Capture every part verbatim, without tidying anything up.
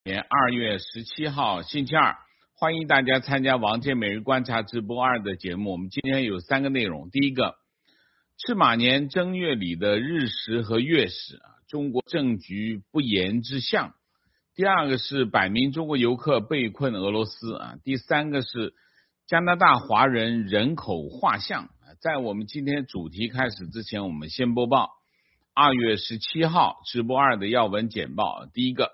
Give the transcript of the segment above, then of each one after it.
年二月十七号星期二，欢迎大家参加王健每日观察直播二的节目。我们今天有三个内容，第一个，赤马年正月里的日食和月食，中国政局不言之象；第二个是百名中国游客被困俄罗斯啊；第三个是加拿大华人人口画像。在我们今天主题开始之前，我们先播报二月十七号直播二的要闻简报。第一个，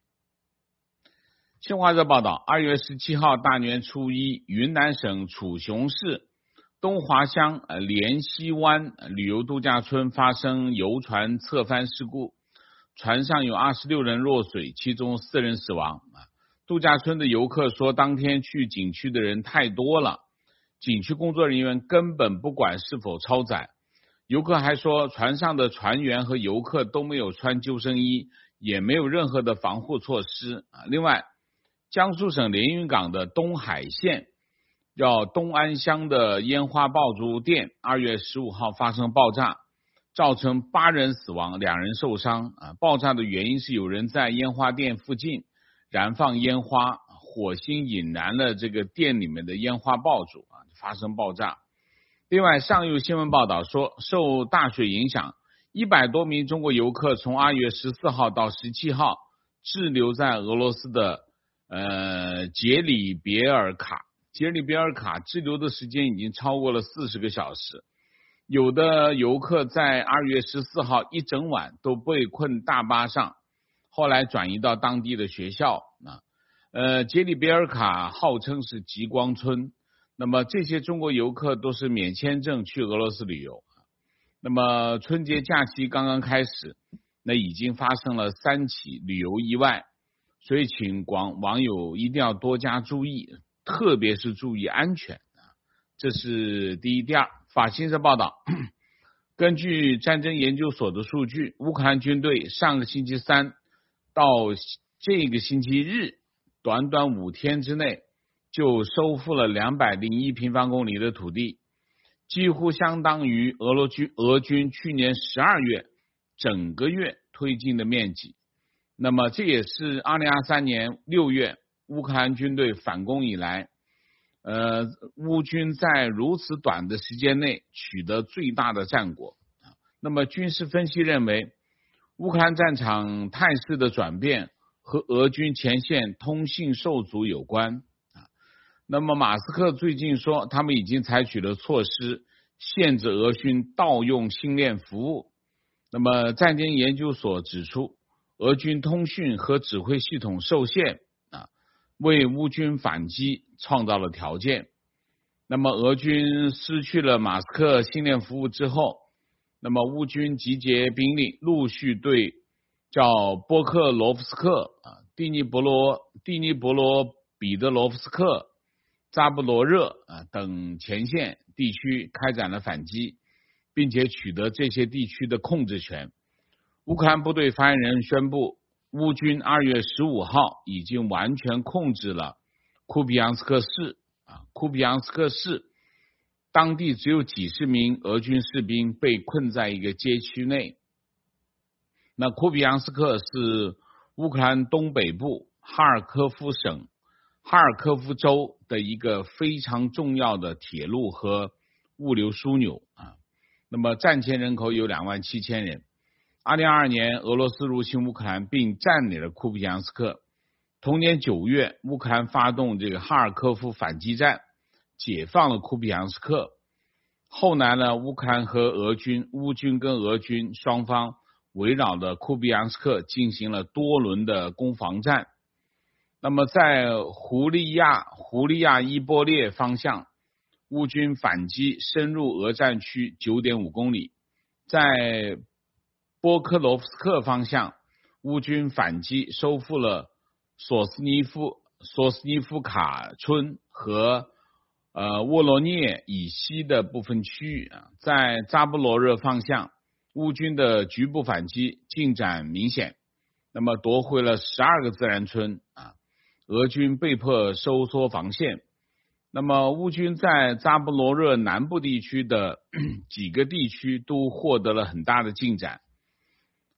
新华社报道，二月十七号大年初一，云南省楚雄市东华乡莲溪湾旅游度假村发生游船侧翻事故，船上有二十六人落水，其中四人死亡。度假村的游客说，当天去景区的人太多了，景区工作人员根本不管是否超载。游客还说，船上的船员和游客都没有穿救生衣，也没有任何的防护措施。另外，江苏省连云港的东海县叫东安乡的烟花爆竹店二月十五号发生爆炸，造成八人死亡，两人受伤。爆炸的原因是有人在烟花店附近燃放烟花，火星引燃了这个店里面的烟花爆竹，发生爆炸。另外，上游新闻报道说，受大水影响，一百多名中国游客从二月十四号到十七号滞留在俄罗斯的呃杰里别尔卡。杰里别尔卡滞留的时间已经超过了四十个小时，有的游客在二月十四号一整晚都被困大巴上，后来转移到当地的学校。呃，杰里别尔卡号称是极光村，那么这些中国游客都是免签证去俄罗斯旅游。那么春节假期刚刚开始，那已经发生了三起旅游意外，所以请广网友一定要多加注意，特别是注意安全。这是第一。第二，法新社报道，根据战争研究所的数据，乌克兰军队上个星期三到这个星期日短短五天之内就收复了两百零一平方公里的土地，几乎相当于俄罗军俄军去年十二月整个月推进的面积。那么这也是二零二三年六月乌克兰军队反攻以来，呃，乌军在如此短的时间内取得最大的战果。那么军事分析认为，乌克兰战场态势的转变和俄军前线通信受阻有关。那么马斯克最近说，他们已经采取了措施，限制俄军盗用星链服务。那么战争研究所指出，俄军通讯和指挥系统受限啊，为乌军反击创造了条件。那么俄军失去了马斯克星链服务之后，那么乌军集结兵力，陆续对叫波克罗夫斯克啊、蒂尼博罗、蒂尼博罗彼得罗夫斯克、扎布罗热啊等前线地区开展了反击，并且取得这些地区的控制权。乌克兰部队发言人宣布，乌军二月十五号已经完全控制了库皮扬斯克市啊，库皮扬斯克市当地只有几十名俄军士兵被困在一个街区内。那库皮扬斯克是乌克兰东北部哈尔科夫省哈尔科夫州的一个非常重要的铁路和物流枢纽啊。那么战前人口有两万七千人。二零二二年，俄罗斯入侵乌克兰并占领了库皮扬斯克。同年九月，乌克兰发动这个哈尔科夫反击战，解放了库皮扬斯克。后来呢，乌克兰和俄军、乌军跟俄军双方围绕着库皮扬斯克进行了多轮的攻防战。那么在胡利亚胡利亚伊波列方向，乌军反击深入俄战区 九点五公里。在波克罗夫斯克方向，乌军反击收复了索斯尼夫索斯尼夫卡村和呃沃罗涅以西的部分区域。在扎布罗热方向，乌军的局部反击进展明显，那么夺回了十二个自然村啊，俄军被迫收缩防线。那么乌军在扎布罗热南部地区的几个地区都获得了很大的进展。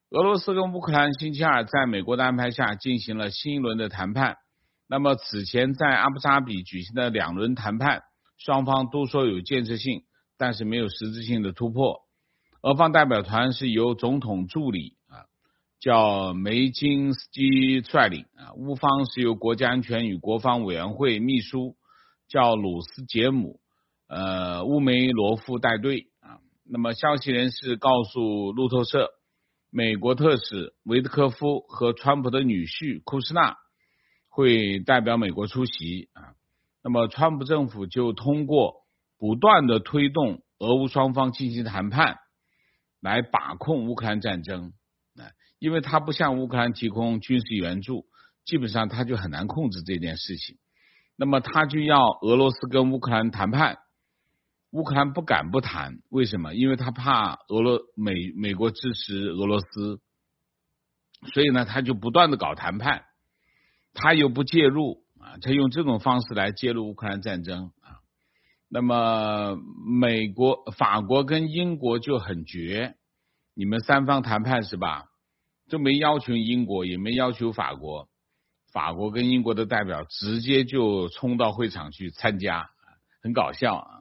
俄罗斯跟乌克兰星期二在美国的安排下进行了新一轮的谈判。那么此前在阿布扎比举行的两轮谈判，双方都说有建设性，但是没有实质性的突破。俄方代表团是由总统助理啊叫梅金斯基率领啊，乌方是由国家安全与国防委员会秘书叫鲁斯杰姆呃乌梅罗夫带队啊。那么消息人士告诉路透社，美国特使维特科夫和川普的女婿库什纳会代表美国出席啊。那么川普政府就通过不断的推动俄乌双方进行谈判来把控乌克兰战争，因为他不向乌克兰提供军事援助，基本上他就很难控制这件事情。那么他就要俄罗斯跟乌克兰谈判，乌克兰不敢不谈，为什么？因为他怕俄罗美美国支持俄罗斯，所以呢他就不断的搞谈判，他又不介入啊，他用这种方式来介入乌克兰战争啊。那么美国、法国跟英国就很绝，你们三方谈判是吧？就没要求英国，也没要求法国，法国跟英国的代表直接就冲到会场去参加，很搞笑啊。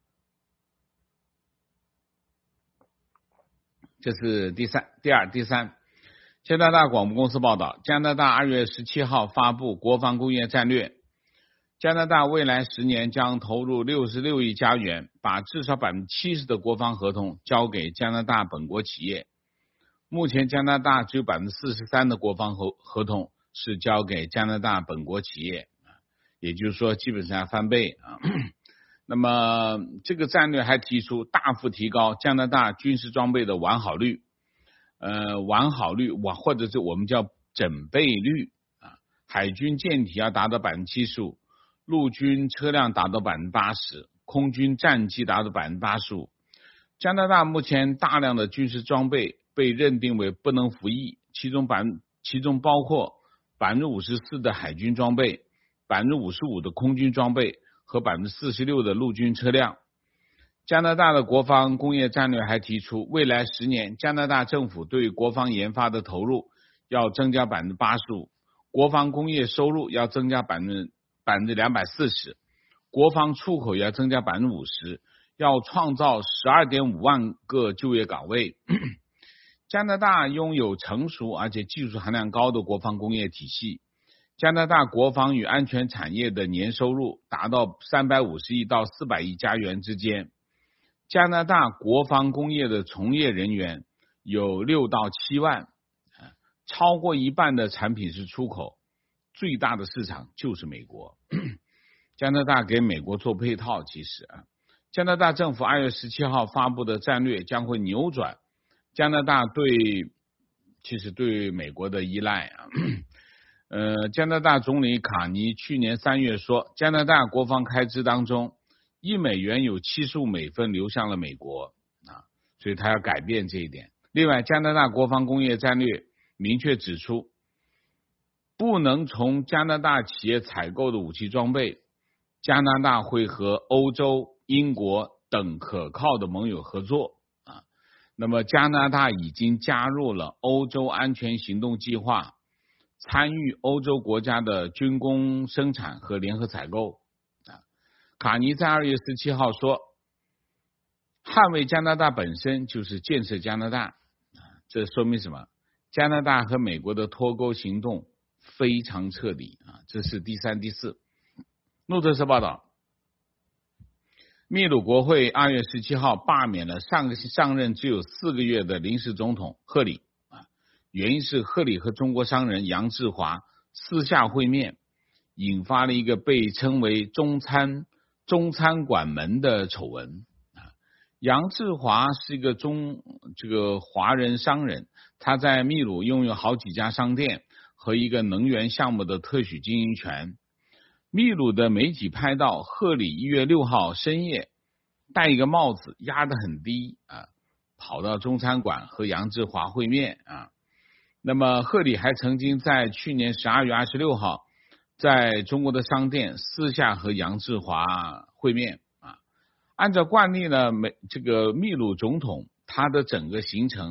这是第三、第二、第三。加拿大广播公司报道，加拿大二月十七号发布国防工业战略，加拿大未来十年将投入六十六亿加元，把至少 百分之七十 的国防合同交给加拿大本国企业。目前加拿大只有 百分之四十三 的国防合合同是交给加拿大本国企业，也就是说基本上翻倍啊。那么这个战略还提出大幅提高加拿大军事装备的完好率，呃，完好率或者是我们叫整备率啊，海军舰体要达到 百分之七十五， 陆军车辆达到 百分之八十， 空军战机达到 百分之八十五。 加拿大目前大量的军事装备被认定为不能服役，其中百其中包括 百分之五十四 的海军装备， 百分之五十五 的空军装备和 百分之四十六 的陆军车辆。加拿大的国防工业战略还提出，未来十年加拿大政府对国防研发的投入要增加 百分之八十五， 国防工业收入要增加 百分之二百四十， 国防出口要增加 百分之五十， 要创造 十二点五万个就业岗位。加拿大拥有成熟而且技术含量高的国防工业体系，加拿大国防与安全产业的年收入达到三百五十亿到四百亿加元之间。加拿大国防工业的从业人员有六到七万，超过一半的产品是出口，最大的市场就是美国。加拿大给美国做配套，其实啊，加拿大政府二月十七号发布的战略将会扭转加拿大对其实对美国的依赖啊。呃，加拿大总理卡尼去年三月说，加拿大国防开支当中一美元有七十五美分流向了美国啊，所以他要改变这一点。另外，加拿大国防工业战略明确指出，不能从加拿大企业采购的武器装备，加拿大会和欧洲、英国等可靠的盟友合作啊。那么，加拿大已经加入了欧洲安全行动计划，参与欧洲国家的军工生产和联合采购。卡尼在二月十七号说，捍卫加拿大本身就是建设加拿大，这说明什么？加拿大和美国的脱钩行动非常彻底啊！这是第三、第四。路透社报道，秘鲁国会二月十七号罢免了上个上任只有四个月的临时总统赫里啊，原因是赫里和中国商人杨致华私下会面，引发了一个被称为中餐中餐馆门的丑闻啊。杨致华是一个中这个华人商人，他在秘鲁拥有好几家商店和一个能源项目的特许经营权。秘鲁的媒体拍到赫里一月六号深夜戴一个帽子压得很低啊，跑到中餐馆和杨致华会面啊。那么赫里还曾经在去年十二月二十六号在中国的商店私下和杨致华会面啊。按照惯例呢，美这个秘鲁总统他的整个行程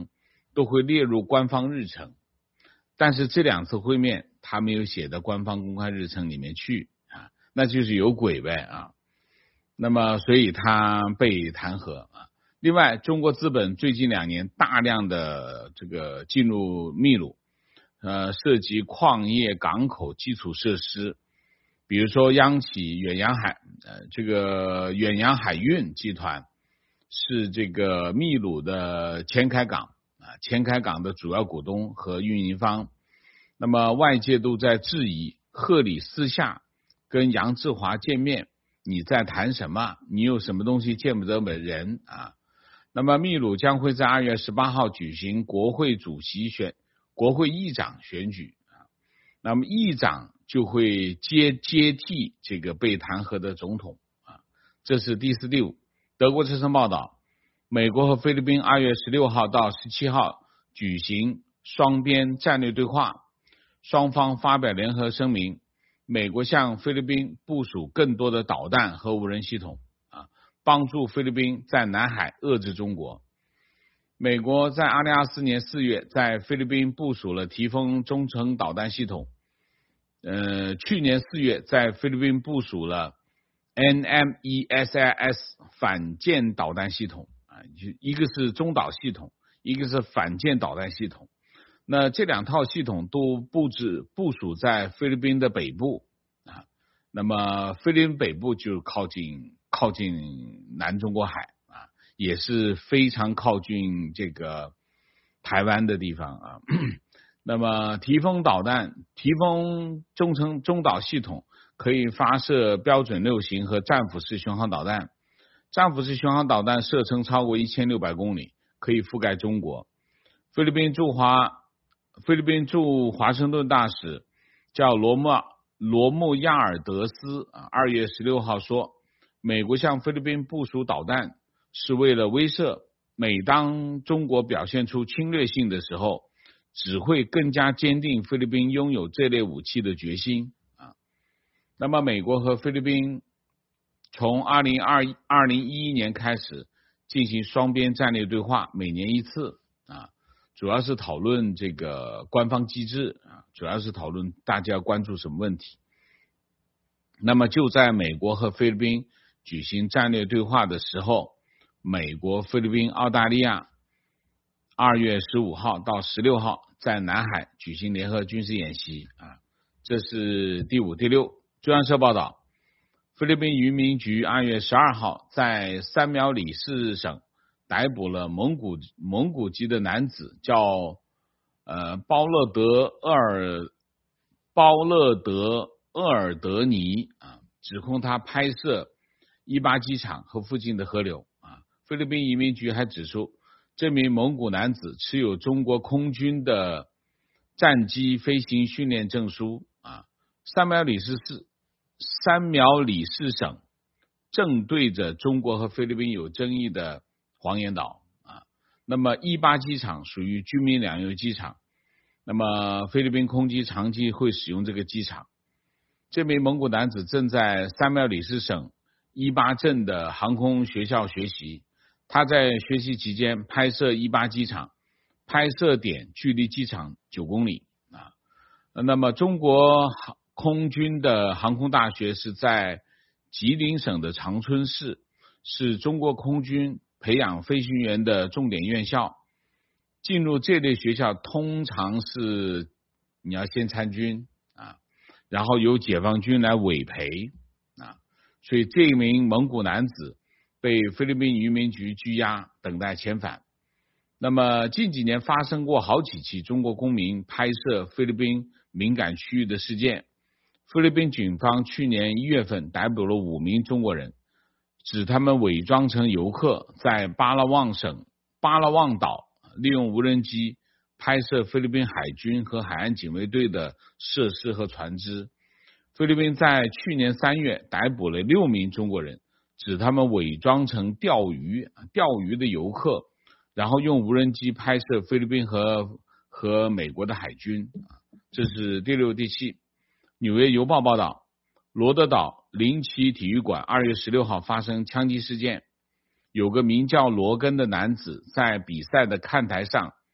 都会列入官方日程。但是这两次会面他没有写到官方公开日程里面去啊，那就是有鬼呗啊。那么所以他被弹劾啊。另外，中国资本最近两年大量的这个进入秘鲁，呃，涉及矿业、港口、基础设施，比如说央企远洋海，呃，这个远洋海运集团是这个秘鲁的前开港啊，前开港的主要股东和运营方。那么外界都在质疑，贺礼私下跟杨志华见面，你在谈什么？你有什么东西见不得人啊？那么秘鲁将会在二月十八号举行国会主席选、国会议长选举啊。那么议长就会接接替这个被弹劾的总统啊。这是第四、第五。德国之声报道，美国和菲律宾二月十六号到十七号举行双边战略对话，双方发表联合声明，美国向菲律宾部署更多的导弹和无人系统。帮助菲律宾在南海遏制中国。美国在二零二四年四月在菲律宾部署了提风中程导弹系统，呃，去年四月在菲律宾部署了 N M E S I S 反舰导弹系统啊，一个是中导系统，一个是反舰导弹系统。那这两套系统都布置部署在菲律宾的北部啊，那么菲律宾北部就靠近。靠近南中国海啊，也是非常靠近这个台湾的地方啊。那么提风导弹、提风中程中导系统可以发射标准六型和战斧式巡航导弹，战斧式巡航导弹射程超过一千六百公里，可以覆盖中国。菲律宾驻华菲律宾驻华盛顿大使叫罗穆罗穆亚尔德斯啊，二月十六号说。美国向菲律宾部署导弹是为了威慑，每当中国表现出侵略性的时候，只会更加坚定菲律宾拥有这类武器的决心啊。那么美国和菲律宾从二零二一年开始进行双边战略对话，每年一次啊，主要是讨论这个官方机制啊，主要是讨论大家要关注什么问题。那么就在美国和菲律宾举行战略对话的时候，美国、菲律宾、澳大利亚二月十五号到十六号在南海举行联合军事演习啊，这是第五、第六。中央社报道，菲律宾移民局二月十二号在三苗里士省逮捕了蒙古蒙古籍的男子，叫呃包勒德厄尔包勒德厄尔德尼啊，指控他拍摄伊巴机场和附近的河流啊。菲律宾移民局还指出，这名蒙古男子持有中国空军的战机飞行训练证书啊。三苗里士市三苗里士省正对着中国和菲律宾有争议的黄岩岛啊。那么伊巴机场属于军民两用机场，那么菲律宾空机长期会使用这个机场。这名蒙古男子正在三苗里士省伊巴镇的航空学校学习，他在学习期间拍摄伊巴机场，拍摄点距离机场九公里啊。那么中国空军的航空大学是在吉林省的长春市，是中国空军培养飞行员的重点院校。进入这类学校通常是你要先参军啊，然后由解放军来委培啊。所以这名蒙古男子被菲律宾移民局拘押，等待遣返。那么近几年发生过好几起中国公民拍摄菲律宾敏感区域的事件。菲律宾警方去年一月份逮捕了五名中国人，指他们伪装成游客，在巴拉望省巴拉望岛利用无人机拍摄菲律宾海军和海岸警卫队的设施和船只。菲律宾在去年三月逮捕了六名中国人，指他们伪装成钓鱼钓鱼的游客，然后用无人机拍摄菲律宾和和美国的海军。这是第六、第七。纽约邮报报道，罗德岛林奇体育馆二月十六号发生枪击事件，有个名叫罗根的男子在比赛的看台上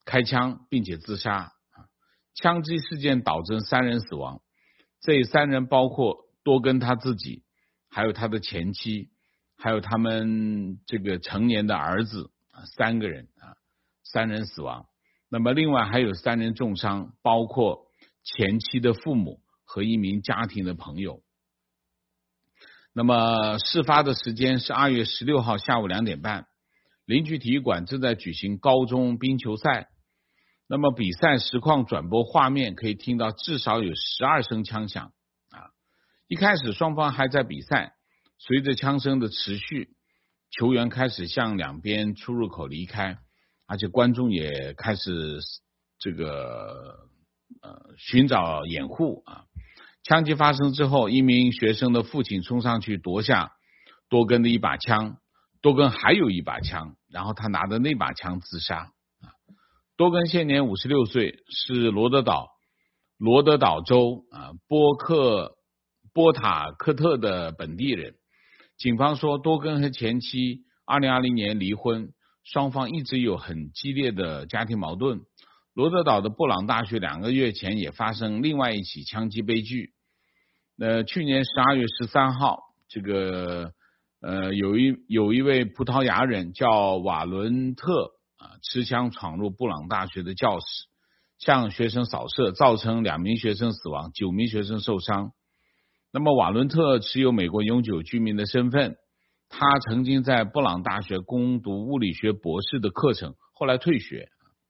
开枪并且自杀。枪击事件导致三人死亡，这三人包括多根他自己，还有他的前妻，还有他们这个成年的儿子，三个人啊，三人死亡。那么另外还有三人重伤，包括前妻的父母和一名家庭的朋友。那么事发的时间是二月十六号下午两点半，邻居体育馆正在举行高中冰球赛。那么比赛实况转播画面可以听到至少有十二声枪响啊！一开始双方还在比赛，随着枪声的持续，球员开始向两边出入口离开，而且观众也开始这个呃寻找掩护啊！枪击发生之后，一名学生的父亲冲上去夺下多根的一把枪，多根还有一把枪，然后他拿着那把枪自杀。多根现年五十六岁，是罗德岛罗德岛州啊波克波塔科特的本地人。警方说，多根和前妻二零二零年离婚，双方一直有很激烈的家庭矛盾。罗德岛的布朗大学两个月前也发生另外一起枪击悲剧。呃，去年十二月十三号，这个呃有一有一位葡萄牙人叫瓦伦特。啊，持枪闯入布朗大学的教室，向学生扫射，造成两名学生死亡，九名学生受伤。那么瓦伦特持有美国永久居民的身份，他曾经在布朗大学攻读物理学博士的课程，后来退学。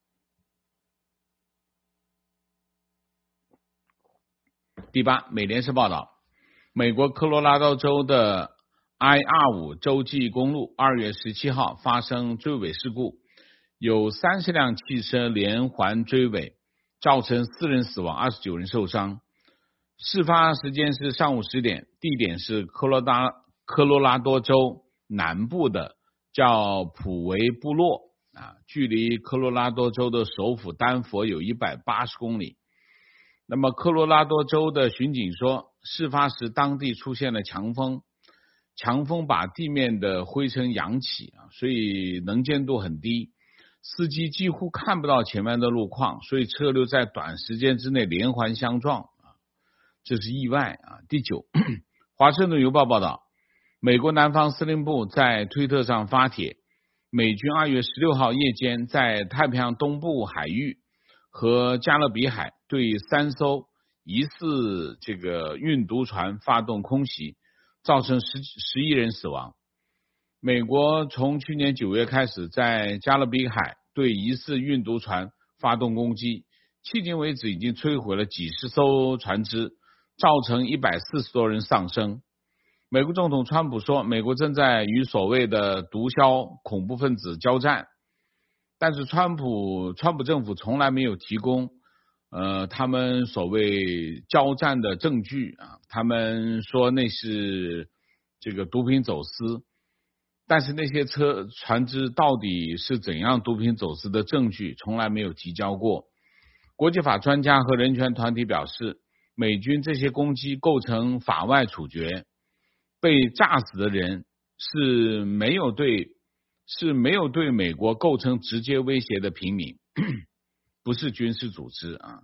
第八，美联社报道，美国科罗拉多州的 I 二十五 洲际公路二月十七号发生追尾事故。有三十辆汽车连环追尾，造成四人死亡，二十九人受伤。事发时间是上午十点，地点是科罗拉科罗拉多州南部的叫普维部落啊，距离科罗拉多州的首府丹佛有一百八十公里。那么科罗拉多州的巡警说，事发时当地出现了强风，强风把地面的灰尘扬起啊，所以能见度很低。司机几乎看不到前面的路况，所以车流在短时间之内连环相撞啊，这是意外啊。第九，华盛顿邮报报道，美国南方司令部在推特上发帖，美军二月十六号夜间在太平洋东部海域和加勒比海对三艘疑似这个运毒船发动空袭，造成十十一人死亡。美国从去年九月开始在加勒比海对疑似运毒船发动攻击，迄今为止已经摧毁了几十艘船只，造成一百四十多人丧生。美国总统川普说，美国正在与所谓的毒枭恐怖分子交战，但是川普川普政府从来没有提供呃他们所谓交战的证据啊，他们说那是这个毒品走私。但是那些车船只到底是怎样毒品走私的证据从来没有提交过。国际法专家和人权团体表示，美军这些攻击构成法外处决，被炸死的人是没有对是没有对美国构成直接威胁的平民，不是军事组织啊。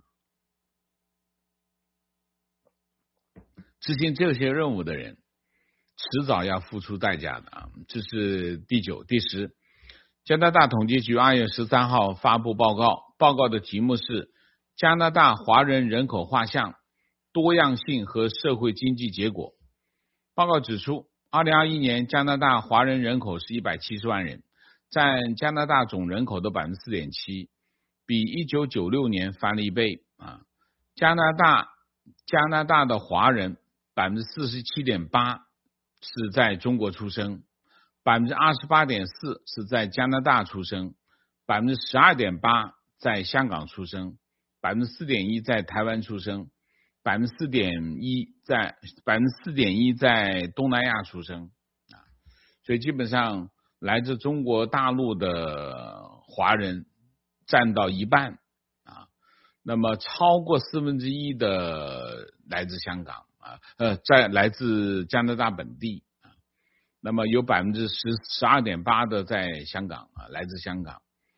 执行这些任务的人迟早要付出代价的啊！这是第九、第十。加拿大统计局二月十三号发布报告，报告的题目是加拿大华人人口画像、多样性和社会经济结果。报告指出，二零二一年加拿大华人人口是一百七十万人，占加拿大总人口的 百分之四点七， 比一九九六年翻了一倍啊！加拿大加拿大的华人 百分之四十七点八是在中国出生， 百分之二十八点四 是在加拿大出生， 百分之十二点八 在香港出生， 百分之四点一 在台湾出生， 百分之四点一 在百分之四点一 在东南亚出生啊，所以基本上来自中国大陆的华人占到一半啊，那么超过四分之一的来自香港啊，呃，在来自加拿大本地啊，那么有百分之十十二点八的在香港啊，来自香港。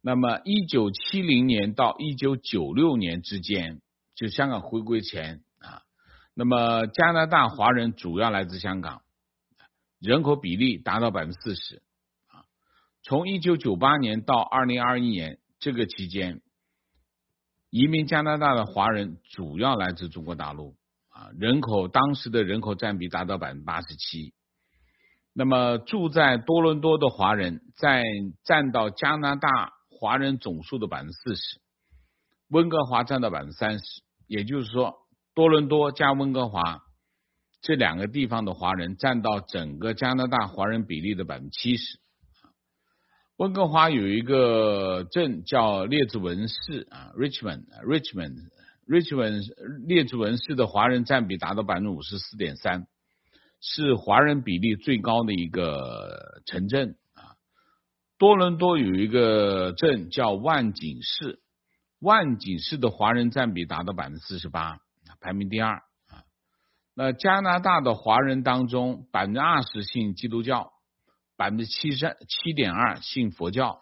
那么一九七零年到一九九六年之间，就香港回归前啊，那么加拿大华人主要来自香港，人口比例达到 百分之四十 啊。从一九九八年到二零二一年这个期间，移民加拿大的华人主要来自中国大陆啊，人口当时的人口占比达到 百分之八十七。那么住在多伦多的华人在占到加拿大华人总数的 百分之四十， 温哥华占到 百分之三十， 也就是说多伦多加温哥华这两个地方的华人占到整个加拿大华人比例的 百分之七十。 温哥华有一个镇叫列治文市啊 Richmond Richmond Richmond 列治文市的华人占比达到 百分之五十四点三， 是华人比例最高的一个城镇啊。多伦多有一个镇叫万锦市，万锦市的华人占比达到 百分之四十八， 排名第二啊。那加拿大的华人当中 百分之二十 信基督教， 百分之七点二 信佛教。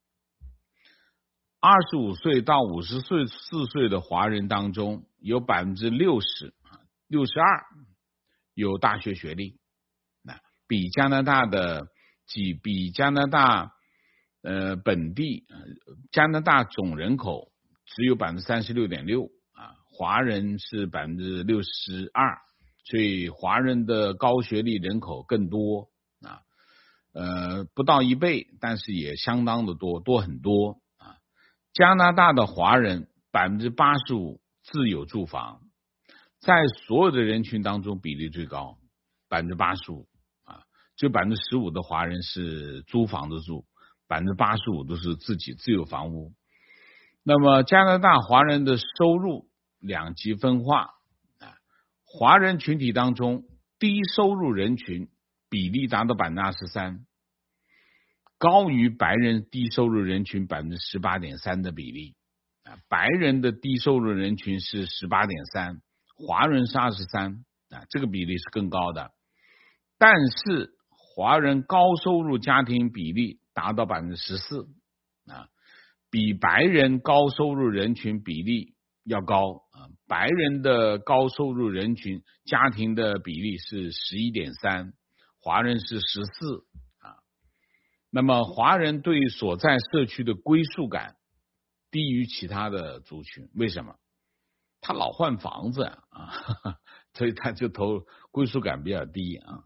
二十五岁到五十四岁的华人当中有 百分之六十 六十二有大学学历，那比加拿大的比比加拿大呃本地加拿大总人口只有 百分之三十六点六 啊，华人是 百分之六十二， 所以华人的高学历人口更多啊，呃不到一倍，但是也相当的多，多很多啊。加拿大的华人 百分之八十五 自有住房，在所有的人群当中比例最高 百分之八十五 啊，只有 百分之十五 的华人是租房子住， 百分之八十五 都是自己自有房屋。那么加拿大华人的收入两极分化啊，华人群体当中低收入人群比例达到 百分之二十三， 高于白人低收入人群 百分之十八点三 的比例啊，白人的低收入人群是 十八点三，华人是二十三啊，这个比例是更高的。但是华人高收入家庭比例达到 百分之十四 啊，比白人高收入人群比例要高啊，白人的高收入人群家庭的比例是 十一点三， 华人是十四啊。那么华人对所在社区的归属感低于其他的族群，为什么？他老换房子啊，所以他就投归属感比较低啊。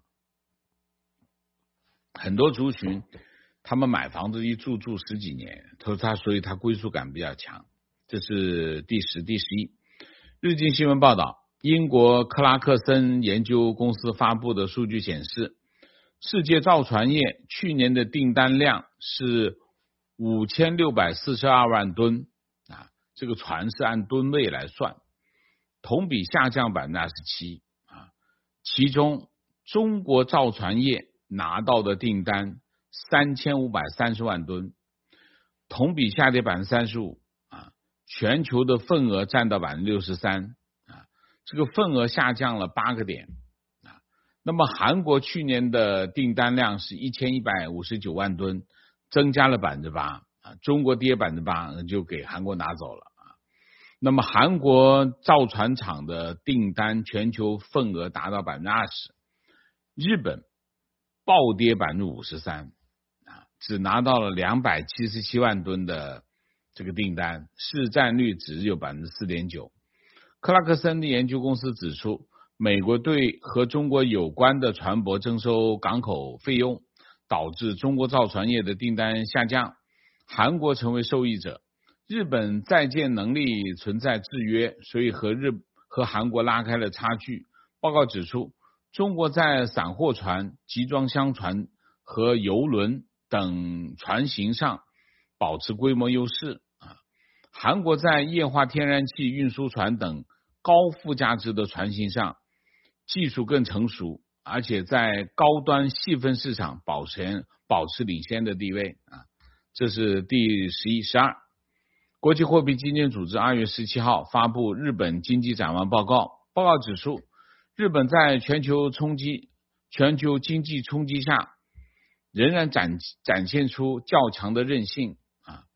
很多族群他们买房子一住住十几年，他所以他归属感比较强。这是第十、第十一。日经新闻报道，英国克拉克森研究公司发布的数据显示，世界造船业去年的订单量是五千六百四十二万吨啊，这个船是按吨位来算，同比下降 百分之二十七 啊。其中中国造船业拿到的订单三千五百三十万吨，同比下跌 百分之三十五 啊，全球的份额占到 百分之六十三 啊，这个份额下降了八个点啊。那么韩国去年的订单量是一千一百五十九万吨，增加了 百分之八 啊，中国跌 百分之八 就给韩国拿走了啊。那么韩国造船厂的订单全球份额达到 百分之二十， 日本暴跌 百分之五十三 啊，只拿到了两百七十七万吨的这个订单，市占率只有 百分之四点九。 克拉克森的研究公司指出，美国对和中国有关的船舶征收港口费用，导致中国造船业的订单下降，韩国成为受益者。日本在建能力存在制约，所以和日和韩国拉开了差距。报告指出，中国在散货船、集装箱船和邮轮等船型上保持规模优势啊。韩国在液化天然气运输船等高附加值的船型上技术更成熟，而且在高端细分市场保持保持领先的地位啊。这是第十一、十二。国际货币基金组织二月十七号发布日本经济展望报告，报告指出，日本在全球冲击、全球经济冲击下，仍然展展现出较强的韧性啊。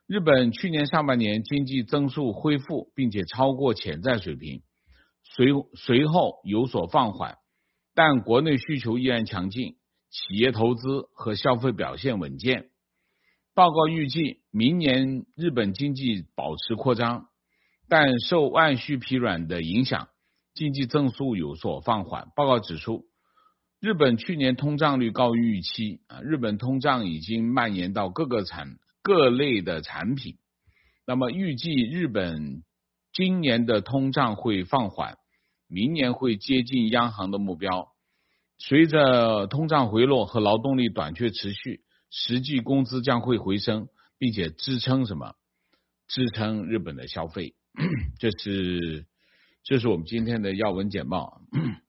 日本去年上半年经济增速恢复，并且超过潜在水平，随随后有所放缓，但国内需求依然强劲，企业投资和消费表现稳健。报告预计明年日本经济保持扩张，但受外需疲软的影响，经济增速有所放缓。报告指出，日本去年通胀率高于预期，日本通胀已经蔓延到各个产各类的产品。那么预计日本今年的通胀会放缓，明年会接近央行的目标。随着通胀回落和劳动力短缺持续，实际工资将会回升，并且支撑什么？支撑日本的消费。这是这是我们今天的要闻简报。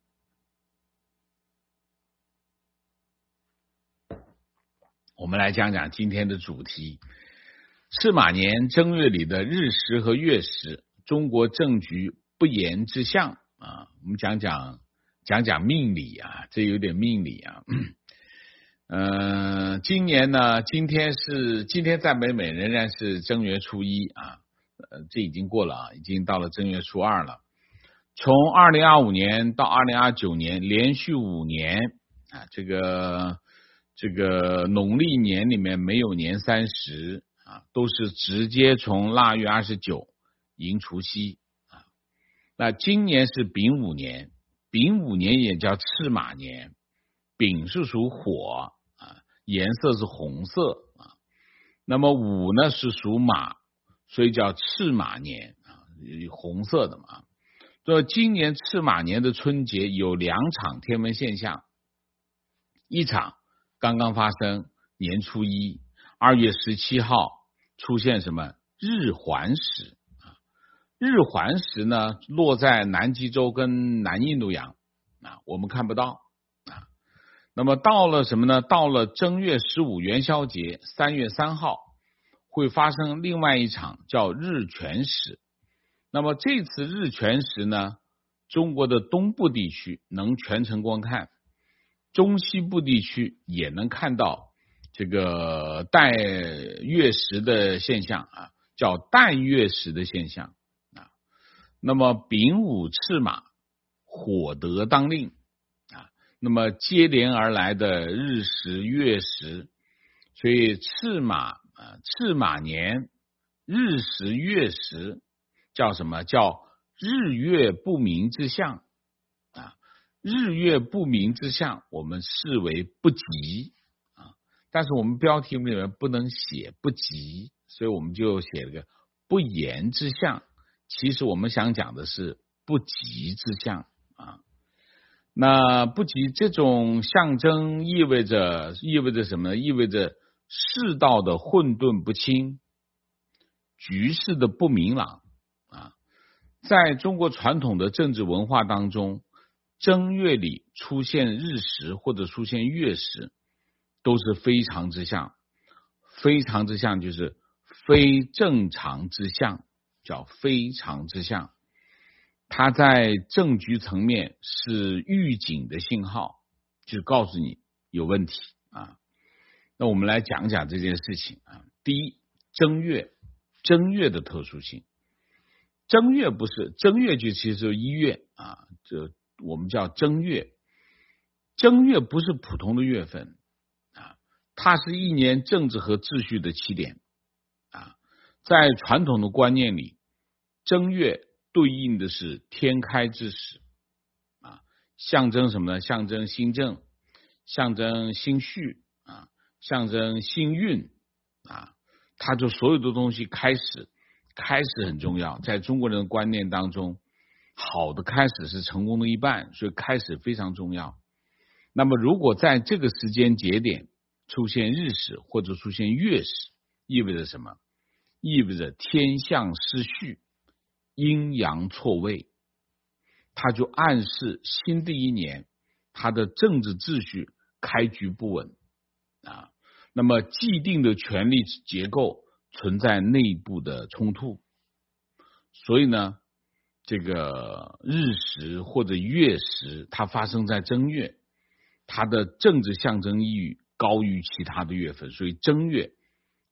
我们来讲讲今天的主题：赤马年正月里的日食和月食，中国政局不言之象啊。我们讲讲讲讲命理啊，这有点命理啊。呃，今年呢，今天是今天在北美仍然是正月初一啊，呃，这已经过了啊，已经到了正月初二了。从二零二五年到二零二九年，连续五年啊，这个这个农历年里面没有年三十啊，都是直接从腊月二十九迎除夕啊。那今年是丙午年，丙午年也叫赤马年，丙是属火。颜色是红色啊，那么午呢是属马，所以叫赤马年啊，红色的嘛。所以今年赤马年的春节有两场天文现象，一场刚刚发生，年初一，二月十七号出现什么日环食啊？日环食呢落在南极洲跟南印度洋啊，我们看不到。那么到了什么呢？到了正月十五元宵节，三月三号会发生另外一场叫日全食。那么这次日全食呢，中国的东部地区能全程观看，中西部地区也能看到这个带月食的现象啊，叫带月食的现象啊。那么丙午赤马，火德当令。那么接连而来的日食月食，所以赤马啊，赤马年日食月食叫什么？叫日月不明之象啊。日月不明之象，我们视为不吉啊。但是我们标题里面不能写不吉，所以我们就写了个不言之象。其实我们想讲的是不吉之象啊。那不吉这种象征意味着意味着什么呢？意味着世道的混沌不清，局势的不明朗啊。在中国传统的政治文化当中，正月里出现日食或者出现月食都是非常之象，非常之象就是非正常之象，叫非常之象。它在政局层面是预警的信号，就是告诉你有问题啊。那我们来讲讲这件事情啊。第一，正月，正月的特殊性。正月不是正月，就其实是一月啊，这我们叫正月。正月不是普通的月份啊，它是一年政治和秩序的起点啊。在传统的观念里，正月对应的是天开之时啊，象征什么呢？象征新政，象征新序啊，象征新运啊。它就所有的东西开始，开始很重要。在中国人的观念当中，好的开始是成功的一半，所以开始非常重要。那么如果在这个时间节点出现日食或者出现月食，意味着什么？意味着天象失序，阴阳错位，它就暗示新的一年它的政治秩序开局不稳啊。那么既定的权力结构存在内部的冲突，所以呢，这个日食或者月食它发生在正月，它的政治象征意义高于其他的月份，所以正月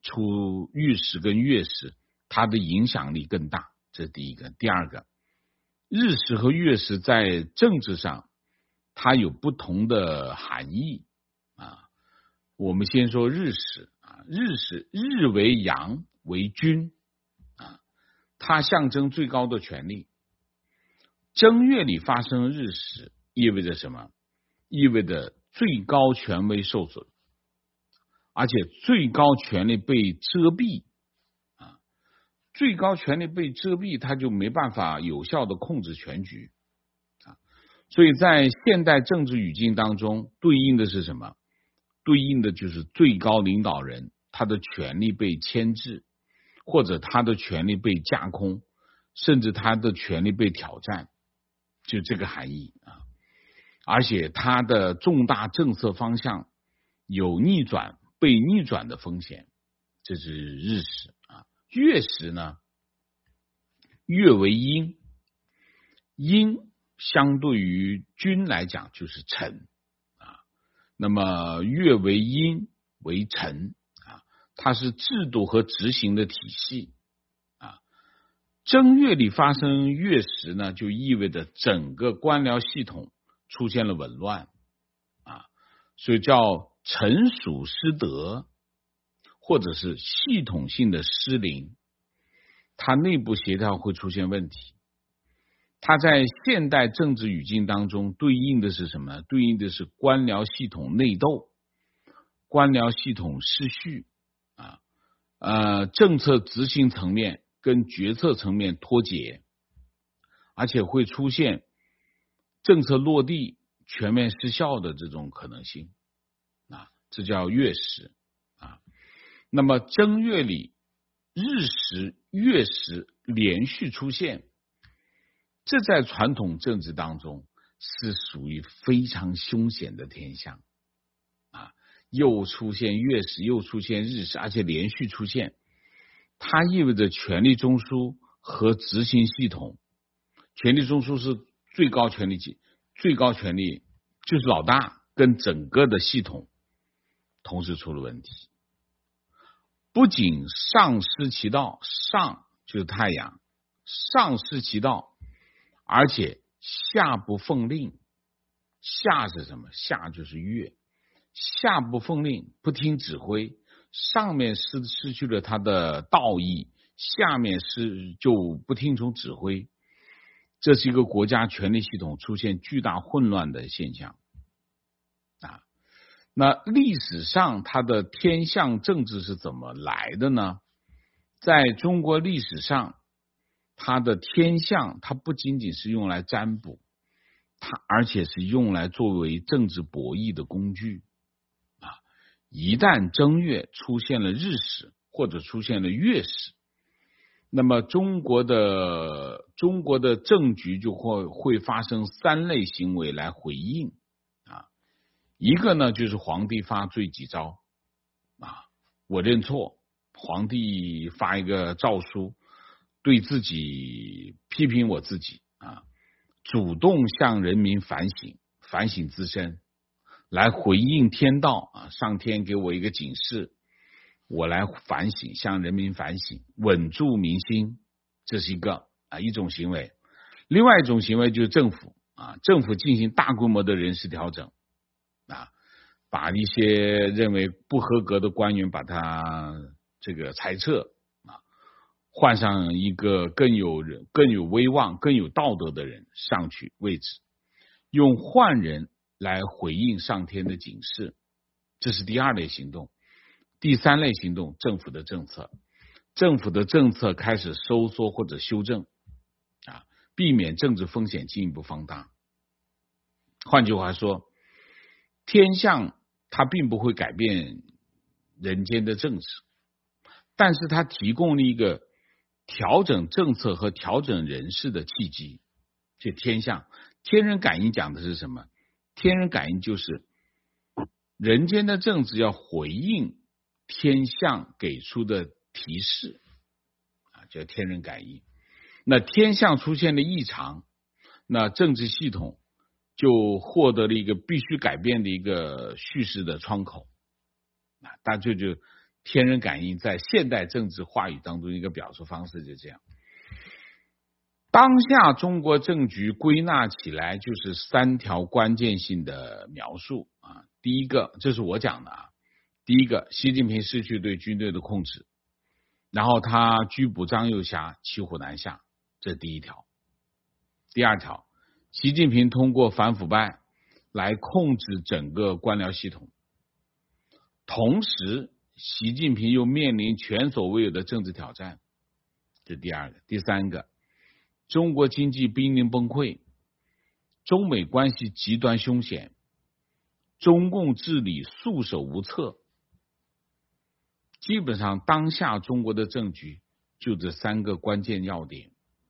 出御史跟月史，它的影响力更大，这是第一个。第二个，日食和月食在政治上它有不同的含义啊。我们先说日食啊，日食日为阳为君啊，它象征最高的权力。正月里发生日食，意味着什么？意味着最高权威受损，而且最高权力被遮蔽啊，最高权力被遮蔽，他就没办法有效的控制全局啊。所以在现代政治语境当中，对应的是什么？对应的就是最高领导人他的权力被牵制，或者他的权力被架空，甚至他的权力被挑战，就这个含义啊。而且他的重大政策方向有逆转、被逆转的风险，这是日食啊。月食呢，月为阴，阴相对于君来讲就是臣啊，那么月为阴为臣啊，它是制度和执行的体系啊。正月里发生月食呢，就意味着整个官僚系统出现了紊乱啊，所以叫臣属失德，或者是系统性的失灵，它内部协调会出现问题。它在现代政治语境当中对应的是什么？对应的是官僚系统内斗，官僚系统失序啊，呃，政策执行层面跟决策层面脱节，而且会出现政策落地全面失效的这种可能性啊，这叫月食啊。那么正月里日食、月食连续出现，这在传统政治当中是属于非常凶险的天象啊！又出现月食，又出现日食，而且连续出现，它意味着权力中枢和执行系统，权力中枢是最高权力级，最高权力就是老大，跟整个的系统同时出了问题。不仅上失其道，上就是太阳，上失其道，而且下不奉令。下是什么？下就是月，下不奉令，不听指挥，上面失失去了他的道义，下面是就不听从指挥，这是一个国家权力系统出现巨大混乱的现象啊。那历史上它的天象政治是怎么来的呢？在中国历史上，它的天象它不仅仅是用来占卜，它而且是用来作为政治博弈的工具啊。一旦正月出现了日食或者出现了月食，那么中国的中国的政局就会会发生三类行为来回应啊。一个呢就是皇帝发罪己诏啊，我认错，皇帝发一个诏书，对自己批评我自己啊，主动向人民反省，反省自身，来回应天道啊，上天给我一个警示，我来反省，向人民反省，稳住民心，这是一个啊一种行为。另外一种行为就是政府啊，政府进行大规模的人事调整啊，把一些认为不合格的官员把他这个裁撤啊，换上一个更有人、更有威望、更有道德的人上去位置，用换人来回应上天的警示，这是第二类行动。第三类行动，政府的政策，政府的政策开始收缩或者修正啊，避免政治风险进一步放大。换句话说，天象它并不会改变人间的政治，但是它提供了一个调整政策和调整人事的契机。这天象，天人感应讲的是什么？天人感应就是人间的政治要回应天象给出的提示啊，叫天人感应。那天象出现了异常，那政治系统就获得了一个必须改变的一个叙事的窗口啊，大家就天人感应在现代政治话语当中一个表述方式，就这样。当下中国政局归纳起来就是三条关键性的描述啊。第一个，这是我讲的啊。第一个，习近平失去对军队的控制，然后他拘捕张又侠，骑虎难下，这是第一条。第二条，习近平通过反腐败来控制整个官僚系统，同时习近平又面临前所未有的政治挑战，这是第二个。第三个，中国经济濒临崩溃，中美关系极端凶险，中共治理束手无策。基本上当下中国的政局就这三个关键要点。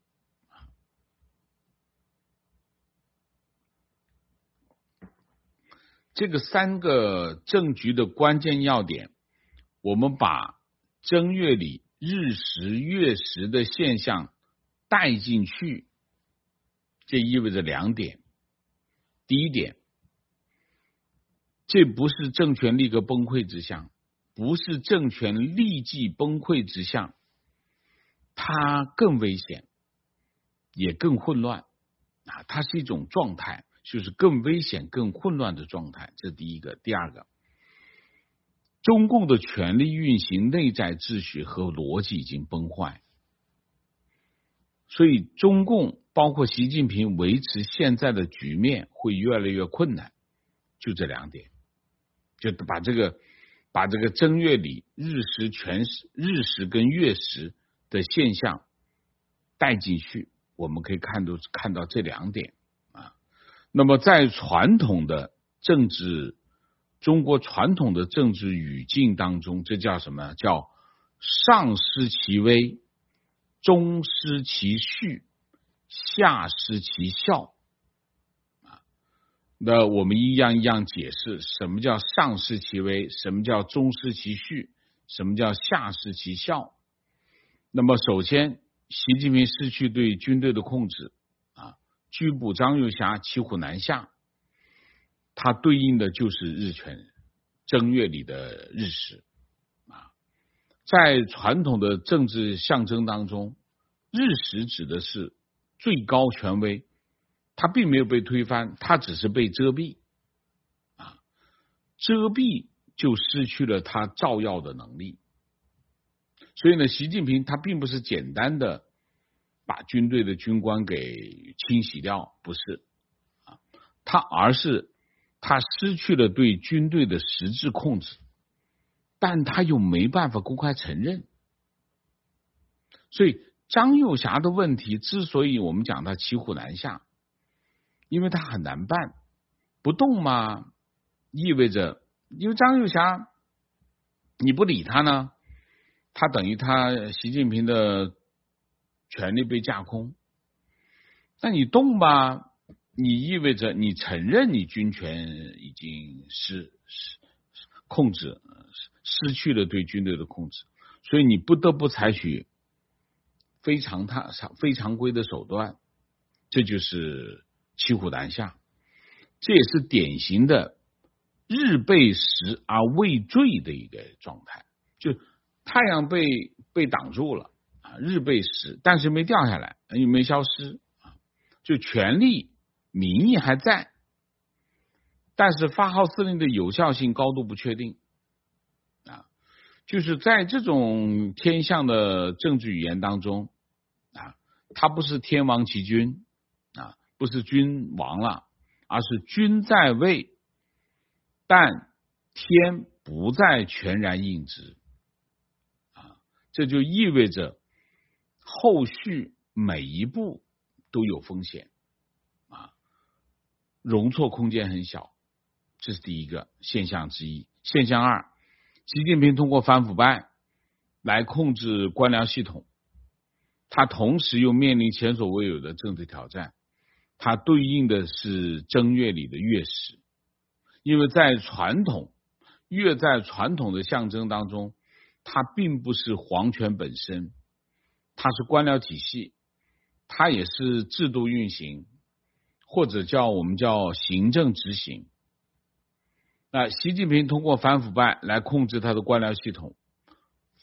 这个三个政局的关键要点，我们把正月里日食月食的现象带进去，这意味着两点。第一点，这不是政权立刻崩溃之象，不是政权立即崩溃之象，它更危险，也更混乱啊！它是一种状态，就是更危险、更混乱的状态。这第一个。第二个，中共的权力运行内在秩序和逻辑已经崩坏，所以中共包括习近平维持现在的局面会越来越困难。就这两点，就把这个把这个正月里日食全日食跟月食的现象带进去，我们可以看到看到这两点啊。那么在传统的政治中国传统的政治语境当中，这叫什么？叫上失其威，中失其序，下失其效。那我们一样一样解释，什么叫上失其威，什么叫中失其序，什么叫下失其效。那么首先，习近平失去对军队的控制啊，拘捕张又侠，骑虎难下，它对应的就是日全正月里的日食啊。在传统的政治象征当中，日食指的是最高权威，它并没有被推翻，它只是被遮蔽啊，遮蔽就失去了它照耀的能力。所以呢，习近平他并不是简单的把军队的军官给清洗掉，不是啊，他而是他失去了对军队的实质控制，但他又没办法公开承认。所以张又侠的问题之所以我们讲他骑虎难下，因为他很难办，不动嘛，意味着因为张又侠你不理他呢，他等于他习近平的权力被架空。那你动吧，你意味着你承认你军权已经失失控制，失去了对军队的控制，所以你不得不采取非常他非常规的手段，这就是骑虎难下。这也是典型的日被食而未坠的一个状态，就太阳被被挡住了啊，日被食，但是没掉下来，又没消失啊，就权力名义还在，但是发号司令的有效性高度不确定啊。就是在这种天象的政治语言当中啊，它不是天亡其君啊，不是君亡了，而是君在位，但天不再全然应之啊，这就意味着后续每一步都有风险啊，容错空间很小，这是第一个现象之一。现象二，习近平通过反腐败来控制官僚系统，他同时又面临前所未有的政治挑战，它对应的是正月里的月食。因为在传统月在传统的象征当中，它并不是皇权本身，它是官僚体系，它也是制度运行，或者叫我们叫行政执行。那习近平通过反腐败来控制他的官僚系统，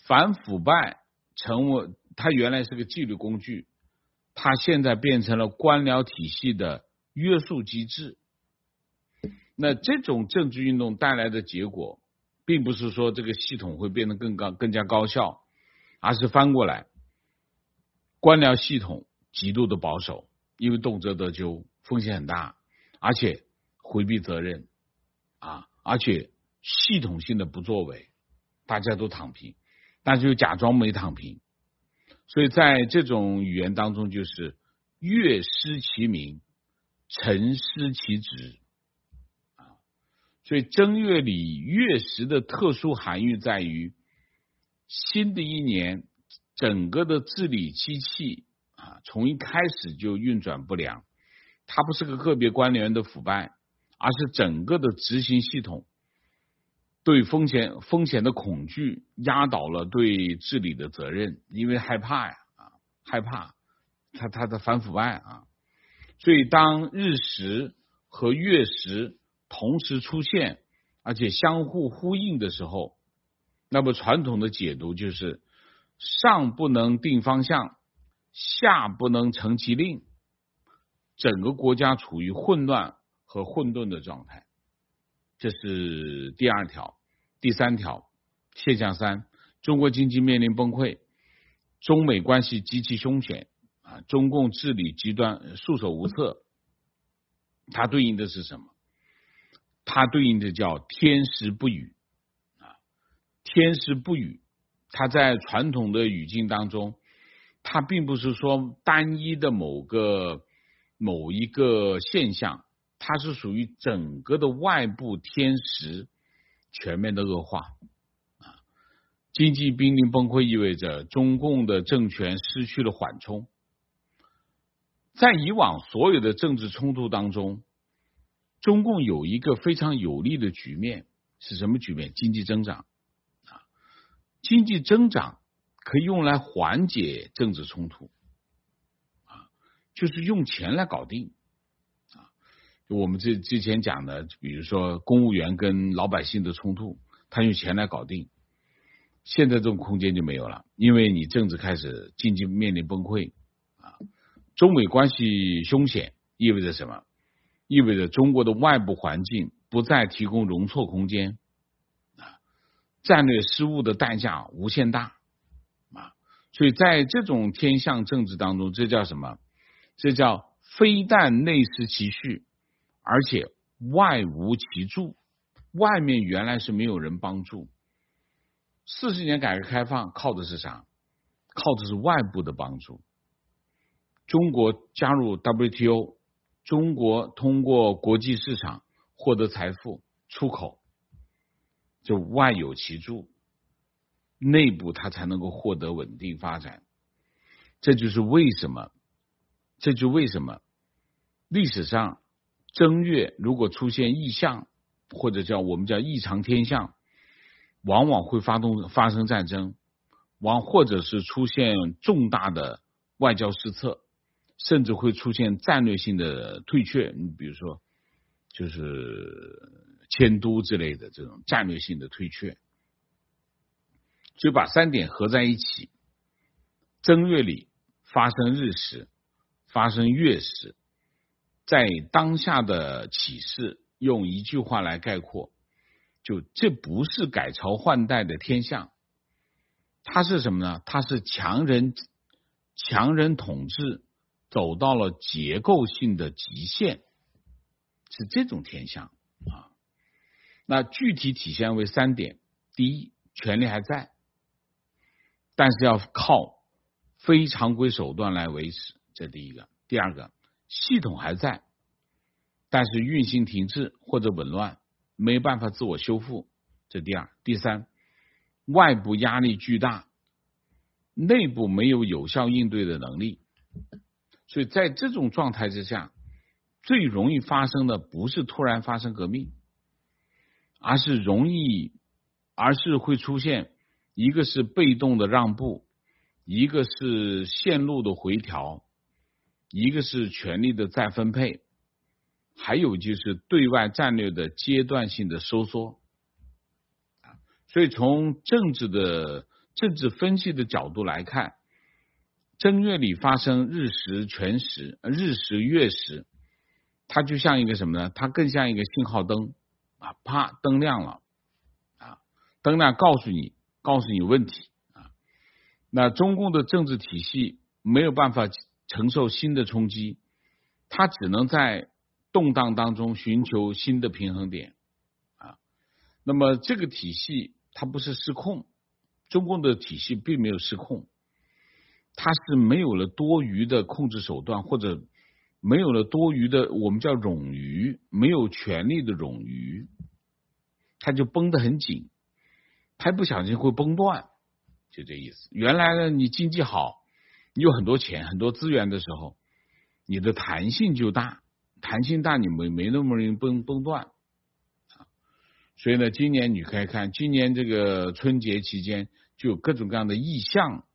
反腐败成为它原来是个纪律工具，它现在变成了官僚体系的约束机制。那这种政治运动带来的结果，并不是说这个系统会变得更高、更加高效，而是翻过来，官僚系统极度的保守，因为动辄得咎，风险很大，而且回避责任啊，而且系统性的不作为，大家都躺平，但是又假装没躺平。所以在这种语言当中，就是乐失其名，臣失其职啊。所以正月里月食的特殊含义在于，新的一年整个的治理机器啊，从一开始就运转不良，它不是个个别官员的腐败，而是整个的执行系统对风险风险的恐惧压倒了对治理的责任，因为害怕呀啊，害怕他他的反腐败啊，所以当日食和月食同时出现，而且相互呼应的时候，那么传统的解读就是上不能定方向，下不能成其令，整个国家处于混乱和混沌的状态。这是第二条。第三条，现象三，中国经济面临崩溃，中美关系极其凶险啊，中共治理极端束手无策。它对应的是什么？它对应的叫天时不语啊，天时不语，它在传统的语境当中，它并不是说单一的某个某一个现象，它是属于整个的外部天时全面的恶化啊。经济濒临崩溃意味着中共的政权失去了缓冲。在以往所有的政治冲突当中，中共有一个非常有利的局面，是什么局面？经济增长啊，经济增长可以用来缓解政治冲突啊，就是用钱来搞定。我们这之前讲的，比如说公务员跟老百姓的冲突，他用钱来搞定。现在这种空间就没有了，因为你政治开始经济面临崩溃啊，中美关系凶险，意味着什么？意味着中国的外部环境不再提供容错空间啊，战略失误的代价无限大啊。所以在这种天象政治当中，这叫什么？这叫非但内失其序，而且外无其助，外面原来是没有人帮助。四十年改革开放靠的是啥？靠的是外部的帮助。中国加入 W T O， 中国通过国际市场获得财富，出口，就外有其助，内部它才能够获得稳定发展。这就是为什么，这就是为什么历史上正月如果出现异象，或者叫我们叫异常天象，往往会发动发生战争，往或者是出现重大的外交失策，甚至会出现战略性的退却。你比如说，就是迁都之类的这种战略性的退却。所以把三点合在一起，正月里发生日食，发生月食，在当下的启示用一句话来概括，就这不是改朝换代的天象，它是什么呢？它是强人强人统治走到了结构性的极限，是这种天象啊。那具体体现为三点：第一，权力还在，但是要靠非常规手段来维持，这第一个；第二个，系统还在，但是运行停滞或者紊乱，没办法自我修复，这第二；第三，外部压力巨大，内部没有有效应对的能力。所以在这种状态之下，最容易发生的不是突然发生革命，而是容易，而是会出现一个是被动的让步，一个是线路的回调，一个是权力的再分配，还有就是对外战略的阶段性的收缩。所以从政治的政治分析的角度来看，正月里发生日食、全食、日食、月食，它就像一个什么呢？它更像一个信号灯啊，啪，灯亮了啊，灯亮告诉你，告诉你问题啊。那中共的政治体系没有办法承受新的冲击，它只能在动荡当中寻求新的平衡点啊。那么这个体系它不是失控，中共的体系并没有失控，它是没有了多余的控制手段，或者没有了多余的我们叫冗余，没有权力的冗余，它就绷得很紧，它不小心会崩断，就这意思。原来呢，你经济好，你有很多钱很多资源的时候，你的弹性就大，弹性大你没没那么容易崩崩断。所以呢，今年你可以看，今年这个春节期间就有各种各样的意象，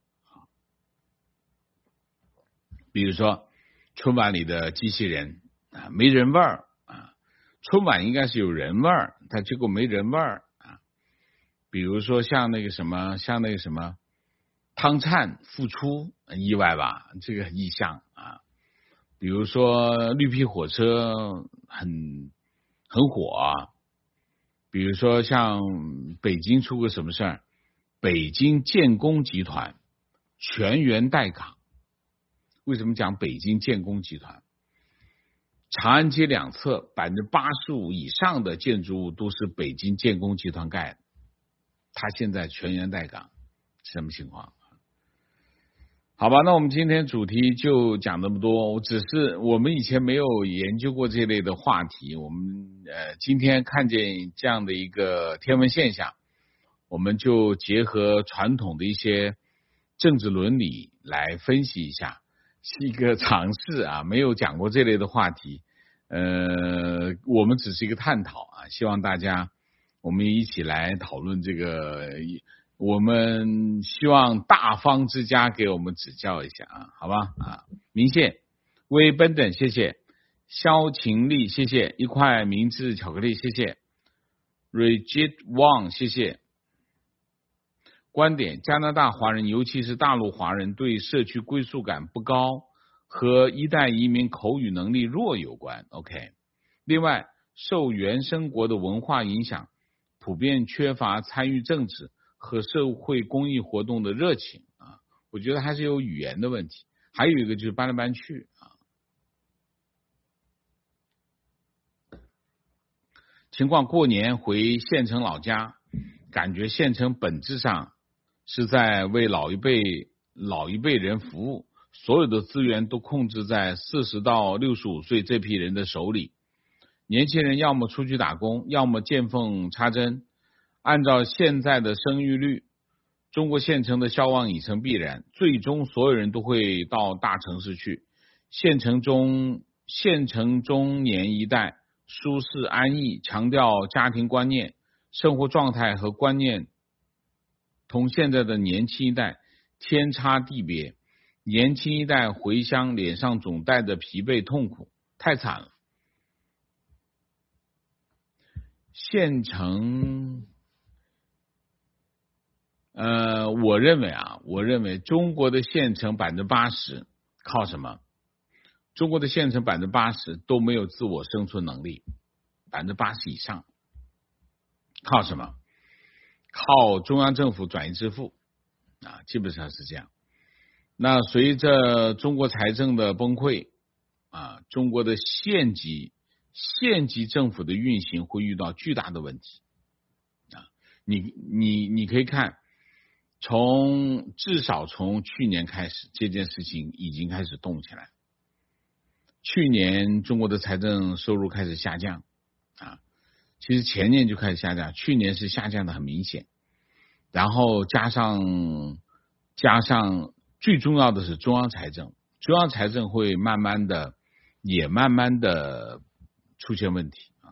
比如说春晚里的机器人啊，没人味儿啊，春晚应该是有人味儿，但结果没人味儿啊。比如说像那个什么，像那个什么汤灿复出，意外吧？这个很意象啊。比如说绿皮火车很很火啊。比如说像北京出个什么事儿，北京建工集团全员待岗。为什么讲北京建工集团？长安街两侧百分之八十五以上的建筑物都是北京建工集团盖的，他现在全员待岗，什么情况？好吧，那我们今天主题就讲那么多。只是我们以前没有研究过这类的话题，我们呃今天看见这样的一个天文现象，我们就结合传统的一些政治伦理来分析一下，是一个尝试啊，没有讲过这类的话题，呃，我们只是一个探讨啊，希望大家我们一起来讨论这个。我们希望大方之家给我们指教一下啊，好吧啊，明谢微奔等谢谢，肖晴丽谢谢，一块明治巧克力谢谢 ，Regit Wang 谢谢。观点：加拿大华人，尤其是大陆华人，对社区归属感不高，和一代移民口语能力弱有关。OK， 另外，受原生国的文化影响，普遍缺乏参与政治和社会公益活动的热情啊，我觉得还是有语言的问题。还有一个就是搬来搬去啊。情况过年回县城老家，感觉县城本质上是在为老一辈老一辈人服务，所有的资源都控制在四十到六十五岁这批人的手里。年轻人要么出去打工，要么见缝插针。按照现在的生育率，中国县城的消亡已成必然，最终所有人都会到大城市去。县城中县城中年一代舒适安逸，强调家庭观念，生活状态和观念同现在的年轻一代天差地别。年轻一代回乡，脸上总带着疲惫痛苦，太惨了。县城呃，我认为啊，我认为中国的县城百分之八十靠什么？中国的县城百分之八十都没有自我生存能力，百分之八十以上靠什么？靠中央政府转移支付啊，基本上是这样。那随着中国财政的崩溃啊，中国的县级县级政府的运行会遇到巨大的问题啊。你你你可以看。从至少从去年开始，这件事情已经开始动起来。去年中国的财政收入开始下降啊，其实前年就开始下降，去年是下降的很明显。然后加上加上最重要的是中央财政，中央财政会慢慢的也慢慢的出现问题啊。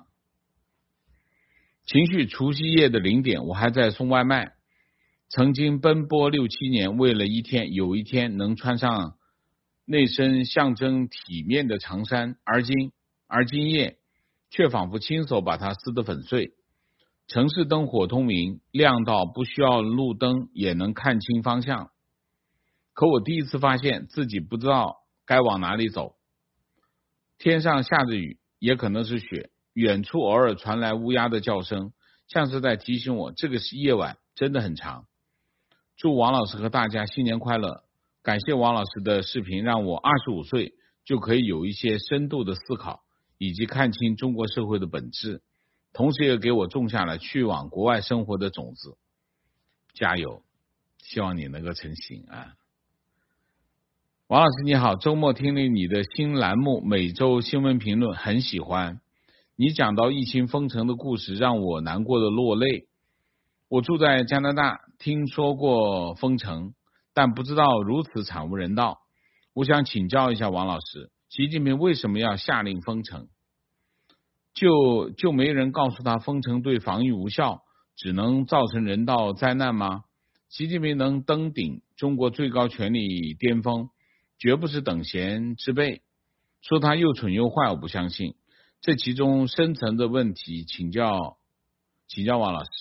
情绪除夕夜的零点，我还在送外卖。曾经奔波六七年，为了一天有一天能穿上那身象征体面的长衫，而今而今夜却仿佛亲手把它撕得粉碎。 城市灯火通明，亮到不需要路灯也能看清方向。可我第一次发现自己不知道该往哪里走。天上下着雨，也可能是雪，远处偶尔传来乌鸦的叫声，像是在提醒我这个夜晚真的很长。祝王老师和大家新年快乐！感谢王老师的视频，让我二十五岁就可以有一些深度的思考，以及看清中国社会的本质，同时也给我种下了去往国外生活的种子。加油，希望你能够成行啊！王老师你好，周末听了你的新栏目每周新闻评论，很喜欢。你讲到疫情封城的故事，让我难过的落泪。我住在加拿大，听说过封城，但不知道如此惨无人道。我想请教一下王老师，习近平为什么要下令封城？就就没人告诉他封城对防疫无效，只能造成人道灾难吗？习近平能登顶中国最高权力巅峰，绝不是等闲之辈。说他又蠢又坏，我不相信。这其中深层的问题，请教请教王老师。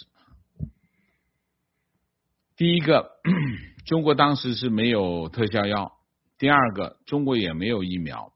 第一个，中国当时是没有特效药；第二个，中国也没有疫苗。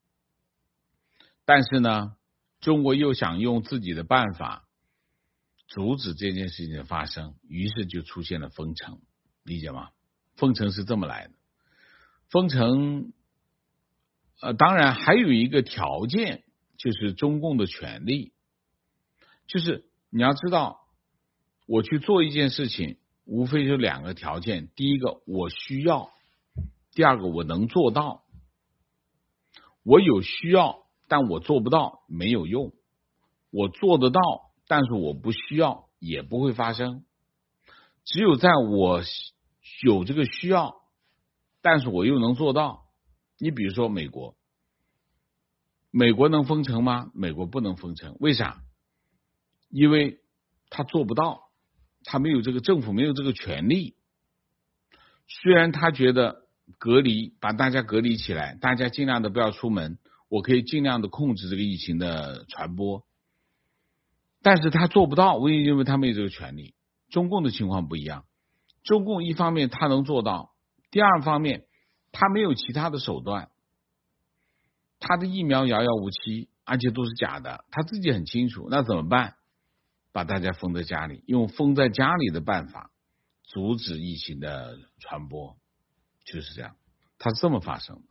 但是呢，中国又想用自己的办法阻止这件事情的发生，于是就出现了封城，理解吗？封城是这么来的。封城，呃，当然还有一个条件，就是中共的权力，就是你要知道，我去做一件事情，无非就两个条件：第一个，我需要；第二个，我能做到。我有需要，但我做不到，没有用；我做得到，但是我不需要，也不会发生。只有在我有这个需要，但是我又能做到。你比如说美国，美国能封城吗？美国不能封城，为啥？因为他做不到，他没有这个政府没有这个权利。虽然他觉得隔离，把大家隔离起来，大家尽量的不要出门，我可以尽量的控制这个疫情的传播，但是他做不到，我也认为他没有这个权利。中共的情况不一样，中共一方面他能做到，第二方面他没有其他的手段，他的疫苗遥遥无期，而且都是假的，他自己很清楚，那怎么办？把大家封在家里，用封在家里的办法阻止疫情的传播，就是这样，它是这么发生的。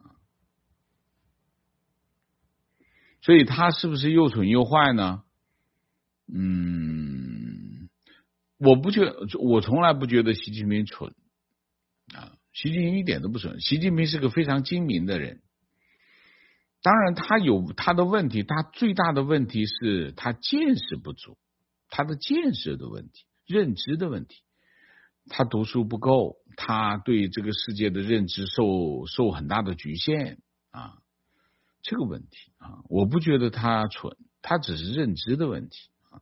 所以他是不是又蠢又坏呢？嗯，我不觉得，我从来不觉得习近平蠢啊，习近平一点都不蠢，习近平是个非常精明的人。当然他有他的问题，他最大的问题是他见识不足，他的见识的问题，认知的问题。他读书不够，他对这个世界的认知受受很大的局限啊，这个问题啊，我不觉得他蠢，他只是认知的问题啊，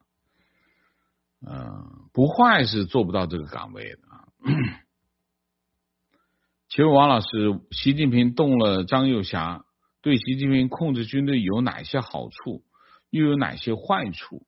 呃，不坏是做不到这个岗位的啊。请问王老师，习近平动了张又侠，对习近平控制军队有哪些好处，又有哪些坏处？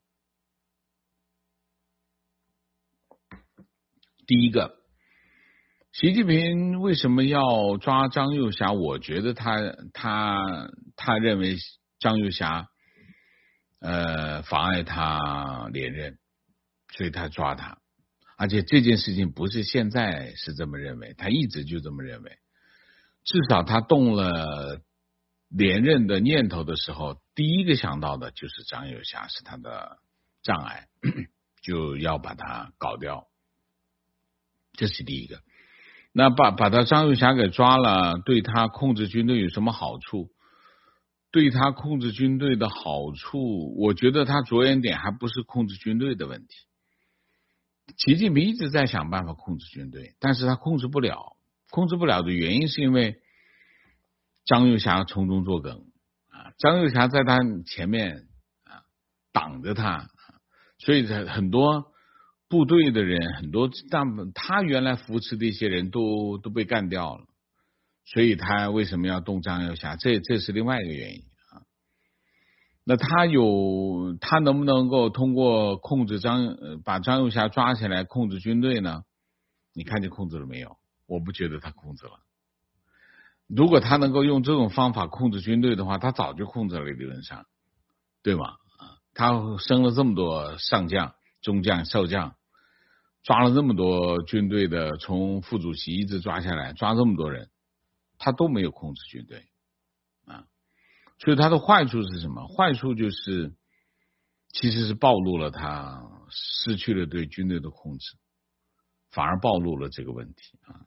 第一个，习近平为什么要抓张又侠？我觉得他他他认为张又侠呃妨碍他连任，所以他抓他。而且这件事情不是现在是这么认为，他一直就这么认为。至少他动了连任的念头的时候，第一个想到的就是张又侠是他的障碍，就要把他搞掉。这是第一个。那把把他张又侠给抓了，对他控制军队有什么好处？对他控制军队的好处，我觉得他着眼点还不是控制军队的问题。习近平一直在想办法控制军队，但是他控制不了。控制不了的原因是因为张又侠从中作梗啊，张又侠在他前面啊挡着他，所以很多部队的人，很多但他原来扶持的一些人都都被干掉了，所以他为什么要动张又侠？这这是另外一个原因啊。 那他有他能不能够通过控制张呃把张幼霞抓起来控制军队呢？你看见控制了没有？我不觉得他控制了。如果他能够用这种方法控制军队的话，他早就控制了，理论上，对吗？他升了这么多上将、中将、少将，抓了这么多军队的，从副主席一直抓下来，抓这么多人，他都没有控制军队啊。所以他的坏处是什么？坏处就是其实是暴露了他失去了对军队的控制，反而暴露了这个问题啊。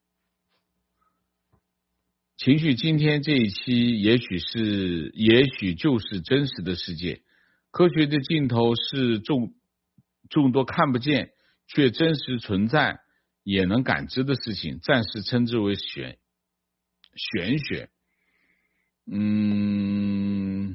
情绪今天这一期也许是也许就是真实的世界，科学的尽头是众众多看不见却真实存在也能感知的事情，暂时称之为玄玄学。嗯，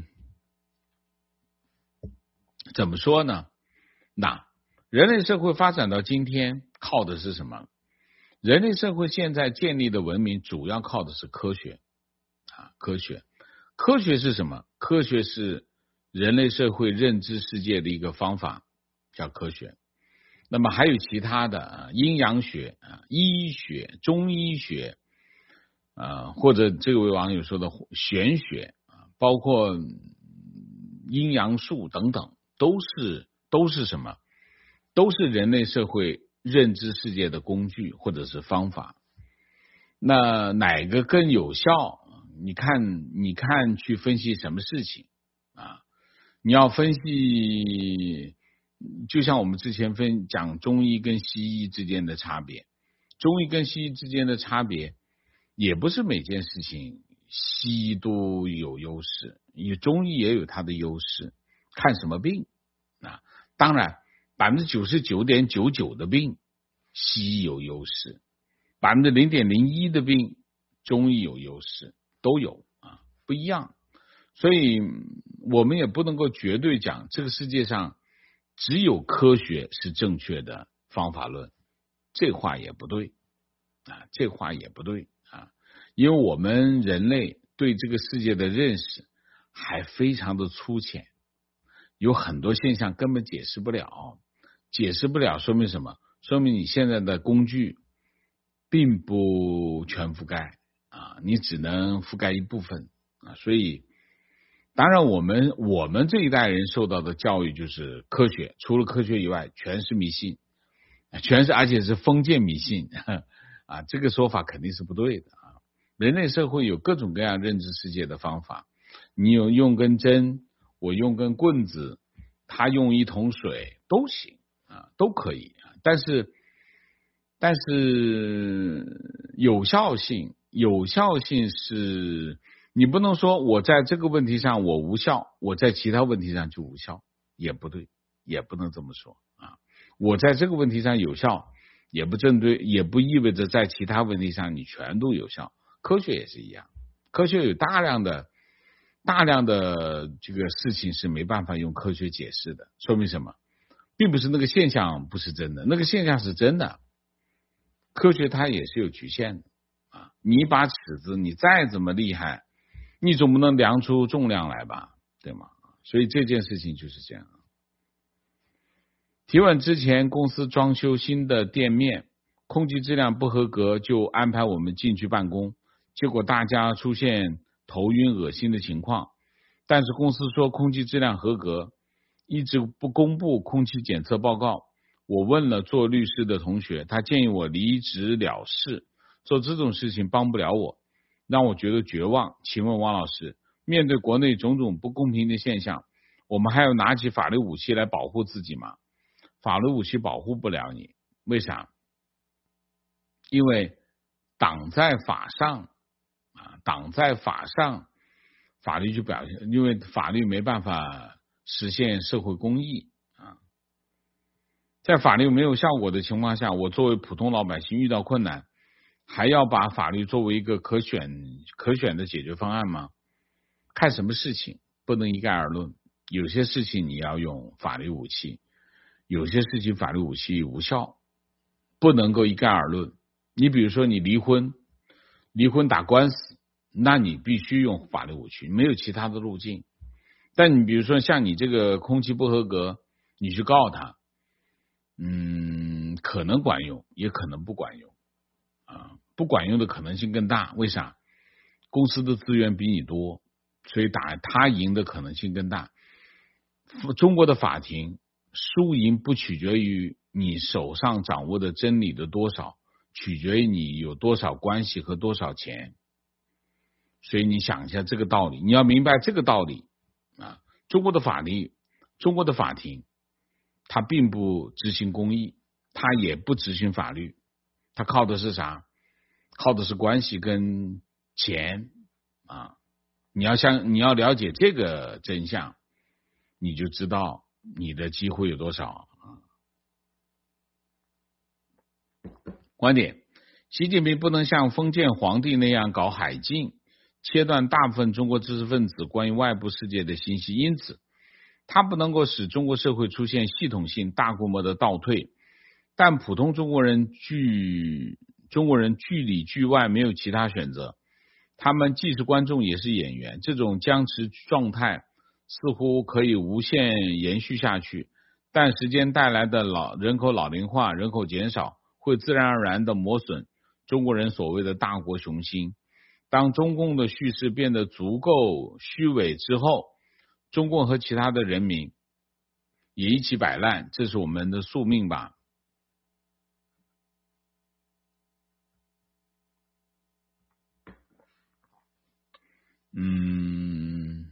怎么说呢？那人类社会发展到今天靠的是什么？人类社会现在建立的文明主要靠的是科学啊，科学。科学是什么？科学是人类社会认知世界的一个方法，叫科学。那么还有其他的啊，阴阳学啊、医学、中医学啊，或者这位网友说的玄学啊，包括阴阳术等等，都是都是什么？都是人类社会认知世界的工具或者是方法。那哪个更有效？你看，你看去分析什么事情啊？你要分析，就像我们之前分讲中医跟西医之间的差别，中医跟西医之间的差别，也不是每件事情西医都有优势，因为中医也有它的优势，看什么病啊？当然，百分之九十九点九九的病，西医有优势，百分之零点零一的病，中医有优势，都有啊，不一样。所以我们也不能够绝对讲这个世界上只有科学是正确的方法论，这话也不对啊，这话也不对啊，因为我们人类对这个世界的认识还非常的粗浅，有很多现象根本解释不了，解释不了说明什么？说明你现在的工具并不全覆盖啊，你只能覆盖一部分啊，所以当然我们我们这一代人受到的教育就是科学，除了科学以外全是迷信，全是而且是封建迷信啊，这个说法肯定是不对的啊。人类社会有各种各样认知世界的方法，你有用根针，我用根棍子，他用一桶水都行啊，都可以。但是但是有效性，有效性是你不能说我在这个问题上我无效，我在其他问题上就无效，也不对，也不能这么说啊。我在这个问题上有效，也不针对，也不意味着在其他问题上你全都有效。科学也是一样，科学有大量的大量的这个事情是没办法用科学解释的，说明什么？并不是那个现象不是真的，那个现象是真的，科学它也是有局限的啊。你一把尺子，你再怎么厉害，你总不能量出重量来吧，对吗？所以这件事情就是这样。提问之前，公司装修新的店面，空气质量不合格，就安排我们进去办公，结果大家出现头晕恶心的情况，但是公司说空气质量合格，一直不公布空气检测报告。我问了做律师的同学，他建议我离职了事，做这种事情帮不了我，让我觉得绝望。请问王老师，面对国内种种不公平的现象，我们还要拿起法律武器来保护自己吗？法律武器保护不了你，为啥？因为党在法上啊，党在法上，法律就表现，因为法律没办法实现社会公义啊。在法律没有效果的情况下，我作为普通老百姓遇到困难，还要把法律作为一个可选可选的解决方案吗？看什么事情，不能一概而论。有些事情你要用法律武器，有些事情法律武器无效，不能够一概而论。你比如说你离婚，离婚打官司，那你必须用法律武器，没有其他的路径。 但你比如说像你这个空气不合格，你去告他，嗯，可能管用，也可能不管用啊。不管用的可能性更大，为啥？公司的资源比你多，所以打他赢的可能性更大。中国的法庭输赢不取决于你手上掌握的真理的多少，取决于你有多少关系和多少钱。所以你想一下这个道理，你要明白这个道理啊。中国的法律，中国的法庭，它并不执行公义，它也不执行法律，它靠的是啥？靠的是关系跟钱啊。你要想你要了解这个真相，你就知道你的机会有多少啊。观点：习近平不能像封建皇帝那样搞海禁，切断大部分中国知识分子关于外部世界的信息，因此他不能够使中国社会出现系统性大规模的倒退。但普通中国人剧中国人剧里剧外没有其他选择，他们既是观众也是演员，这种僵持状态似乎可以无限延续下去，但时间带来的老人口老龄化、人口减少会自然而然的磨损中国人所谓的大国雄心。当中共的叙事变得足够虚伪之后，中共和其他的人民也一起摆烂，这是我们的宿命吧。嗯，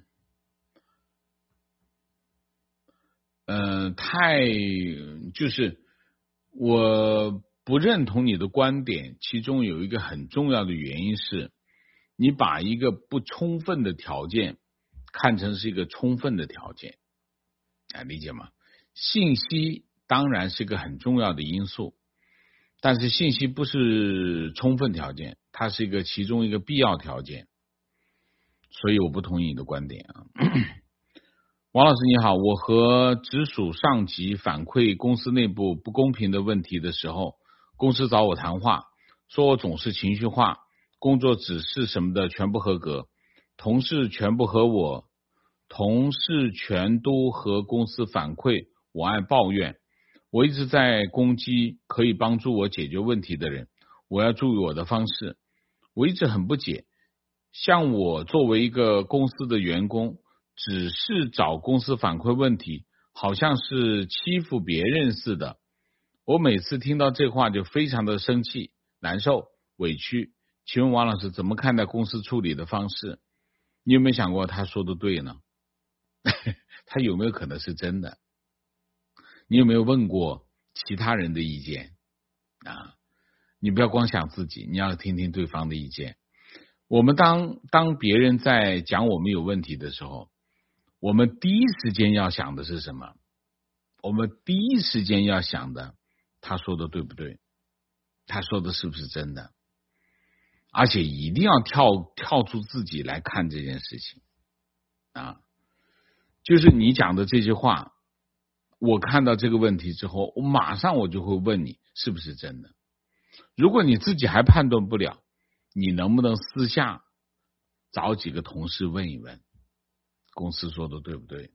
呃，太就是我不认同你的观点，其中有一个很重要的原因是，你把一个不充分的条件看成是一个充分的条件，啊，理解吗？信息当然是个很重要的因素，但是信息不是充分条件，它是一个其中一个必要条件，所以我不同意你的观点啊。王老师你好，我和直属上级反馈公司内部不公平的问题的时候，公司找我谈话，说我总是情绪化，工作指示什么的全不合格，同事全部和我同事全都和公司反馈我爱抱怨，我一直在攻击可以帮助我解决问题的人，我要注意我的方式。我一直很不解，像我作为一个公司的员工，只是找公司反馈问题，好像是欺负别人似的。我每次听到这话就非常的生气、难受、委屈。请问王老师怎么看待公司处理的方式？你有没有想过他说的对呢？他有没有可能是真的？你有没有问过其他人的意见啊？你不要光想自己，你要听听对方的意见。我们当当别人在讲我们有问题的时候，我们第一时间要想的是什么？我们第一时间要想的，他说的对不对？他说的是不是真的？而且一定要跳跳出自己来看这件事情啊！就是你讲的这句话，我看到这个问题之后，我马上我就会问你是不是真的。如果你自己还判断不了，你能不能私下找几个同事问一问，公司说的对不对？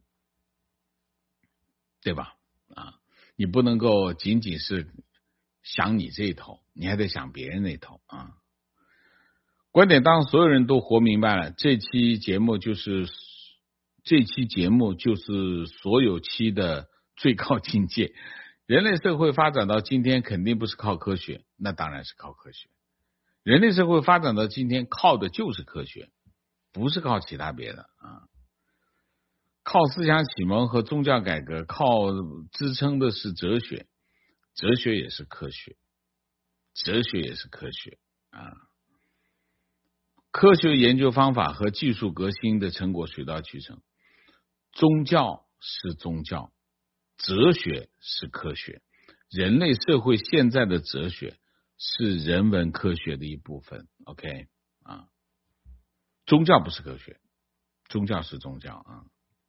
对吧？啊，你不能够仅仅是想你这一头，你还得想别人那头啊。观点：当所有人都活明白了，这期节目就是这期节目就是所有期的最高境界。人类社会发展到今天，肯定不是靠科学，那当然是靠科学。人类社会发展到今天，靠的就是科学，不是靠其他别的啊。靠思想启蒙和宗教改革，靠支撑的是哲学，哲学也是科学，哲学也是科学啊。科学研究方法和技术革新的成果水到渠成，宗教是宗教，哲学是科学，人类社会现在的哲学是人文科学的一部分。 OK 啊，宗教不是科学，宗教是宗教啊。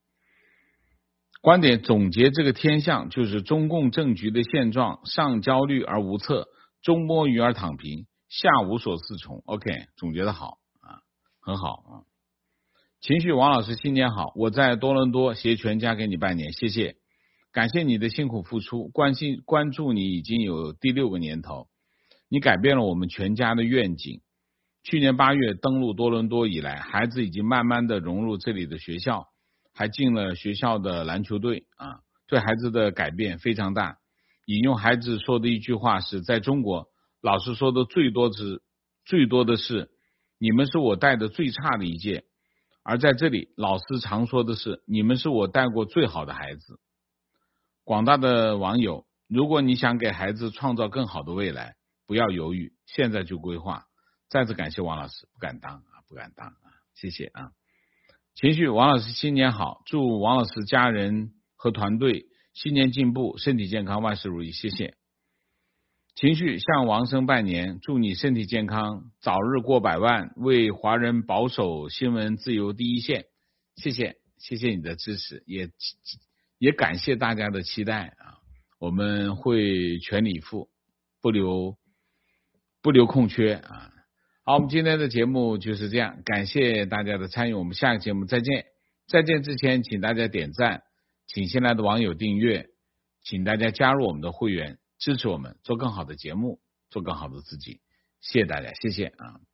观点总结这个天象，就是中共政局的现状，上焦虑而无策，中摸鱼而躺平，下无所适从。 OK， 总结的好啊，很好啊。 情绪王老师新年好，我在多伦多携全家给你拜年，谢谢，感谢你的辛苦付出，关心关注你已经有第六个年头，你改变了我们全家的愿景。去年八月登陆多伦多以来，孩子已经慢慢的融入这里的学校，还进了学校的篮球队啊，对孩子的改变非常大。引用孩子说的一句话是，在中国老师说的最多是最多的是你们是我带的最差的一届，而在这里老师常说的是你们是我带过最好的孩子。广大的网友，如果你想给孩子创造更好的未来，不要犹豫，现在就规划。再次感谢王老师，不敢当啊，不敢当啊，谢谢啊。情绪王老师新年好，祝王老师家人和团队新年进步，身体健康，万事如意，谢谢。情绪向王生拜年，祝你身体健康，早日过百万，为华人保守新闻自由第一线，谢谢，谢谢你的支持，也也感谢大家的期待啊，我们会全力以赴，不留不留空缺啊。好，我们今天的节目就是这样，感谢大家的参与，我们下个节目再见。再见之前，请大家点赞，请新来的网友订阅，请大家加入我们的会员，支持我们做更好的节目，做更好的自己。谢谢大家，谢谢啊。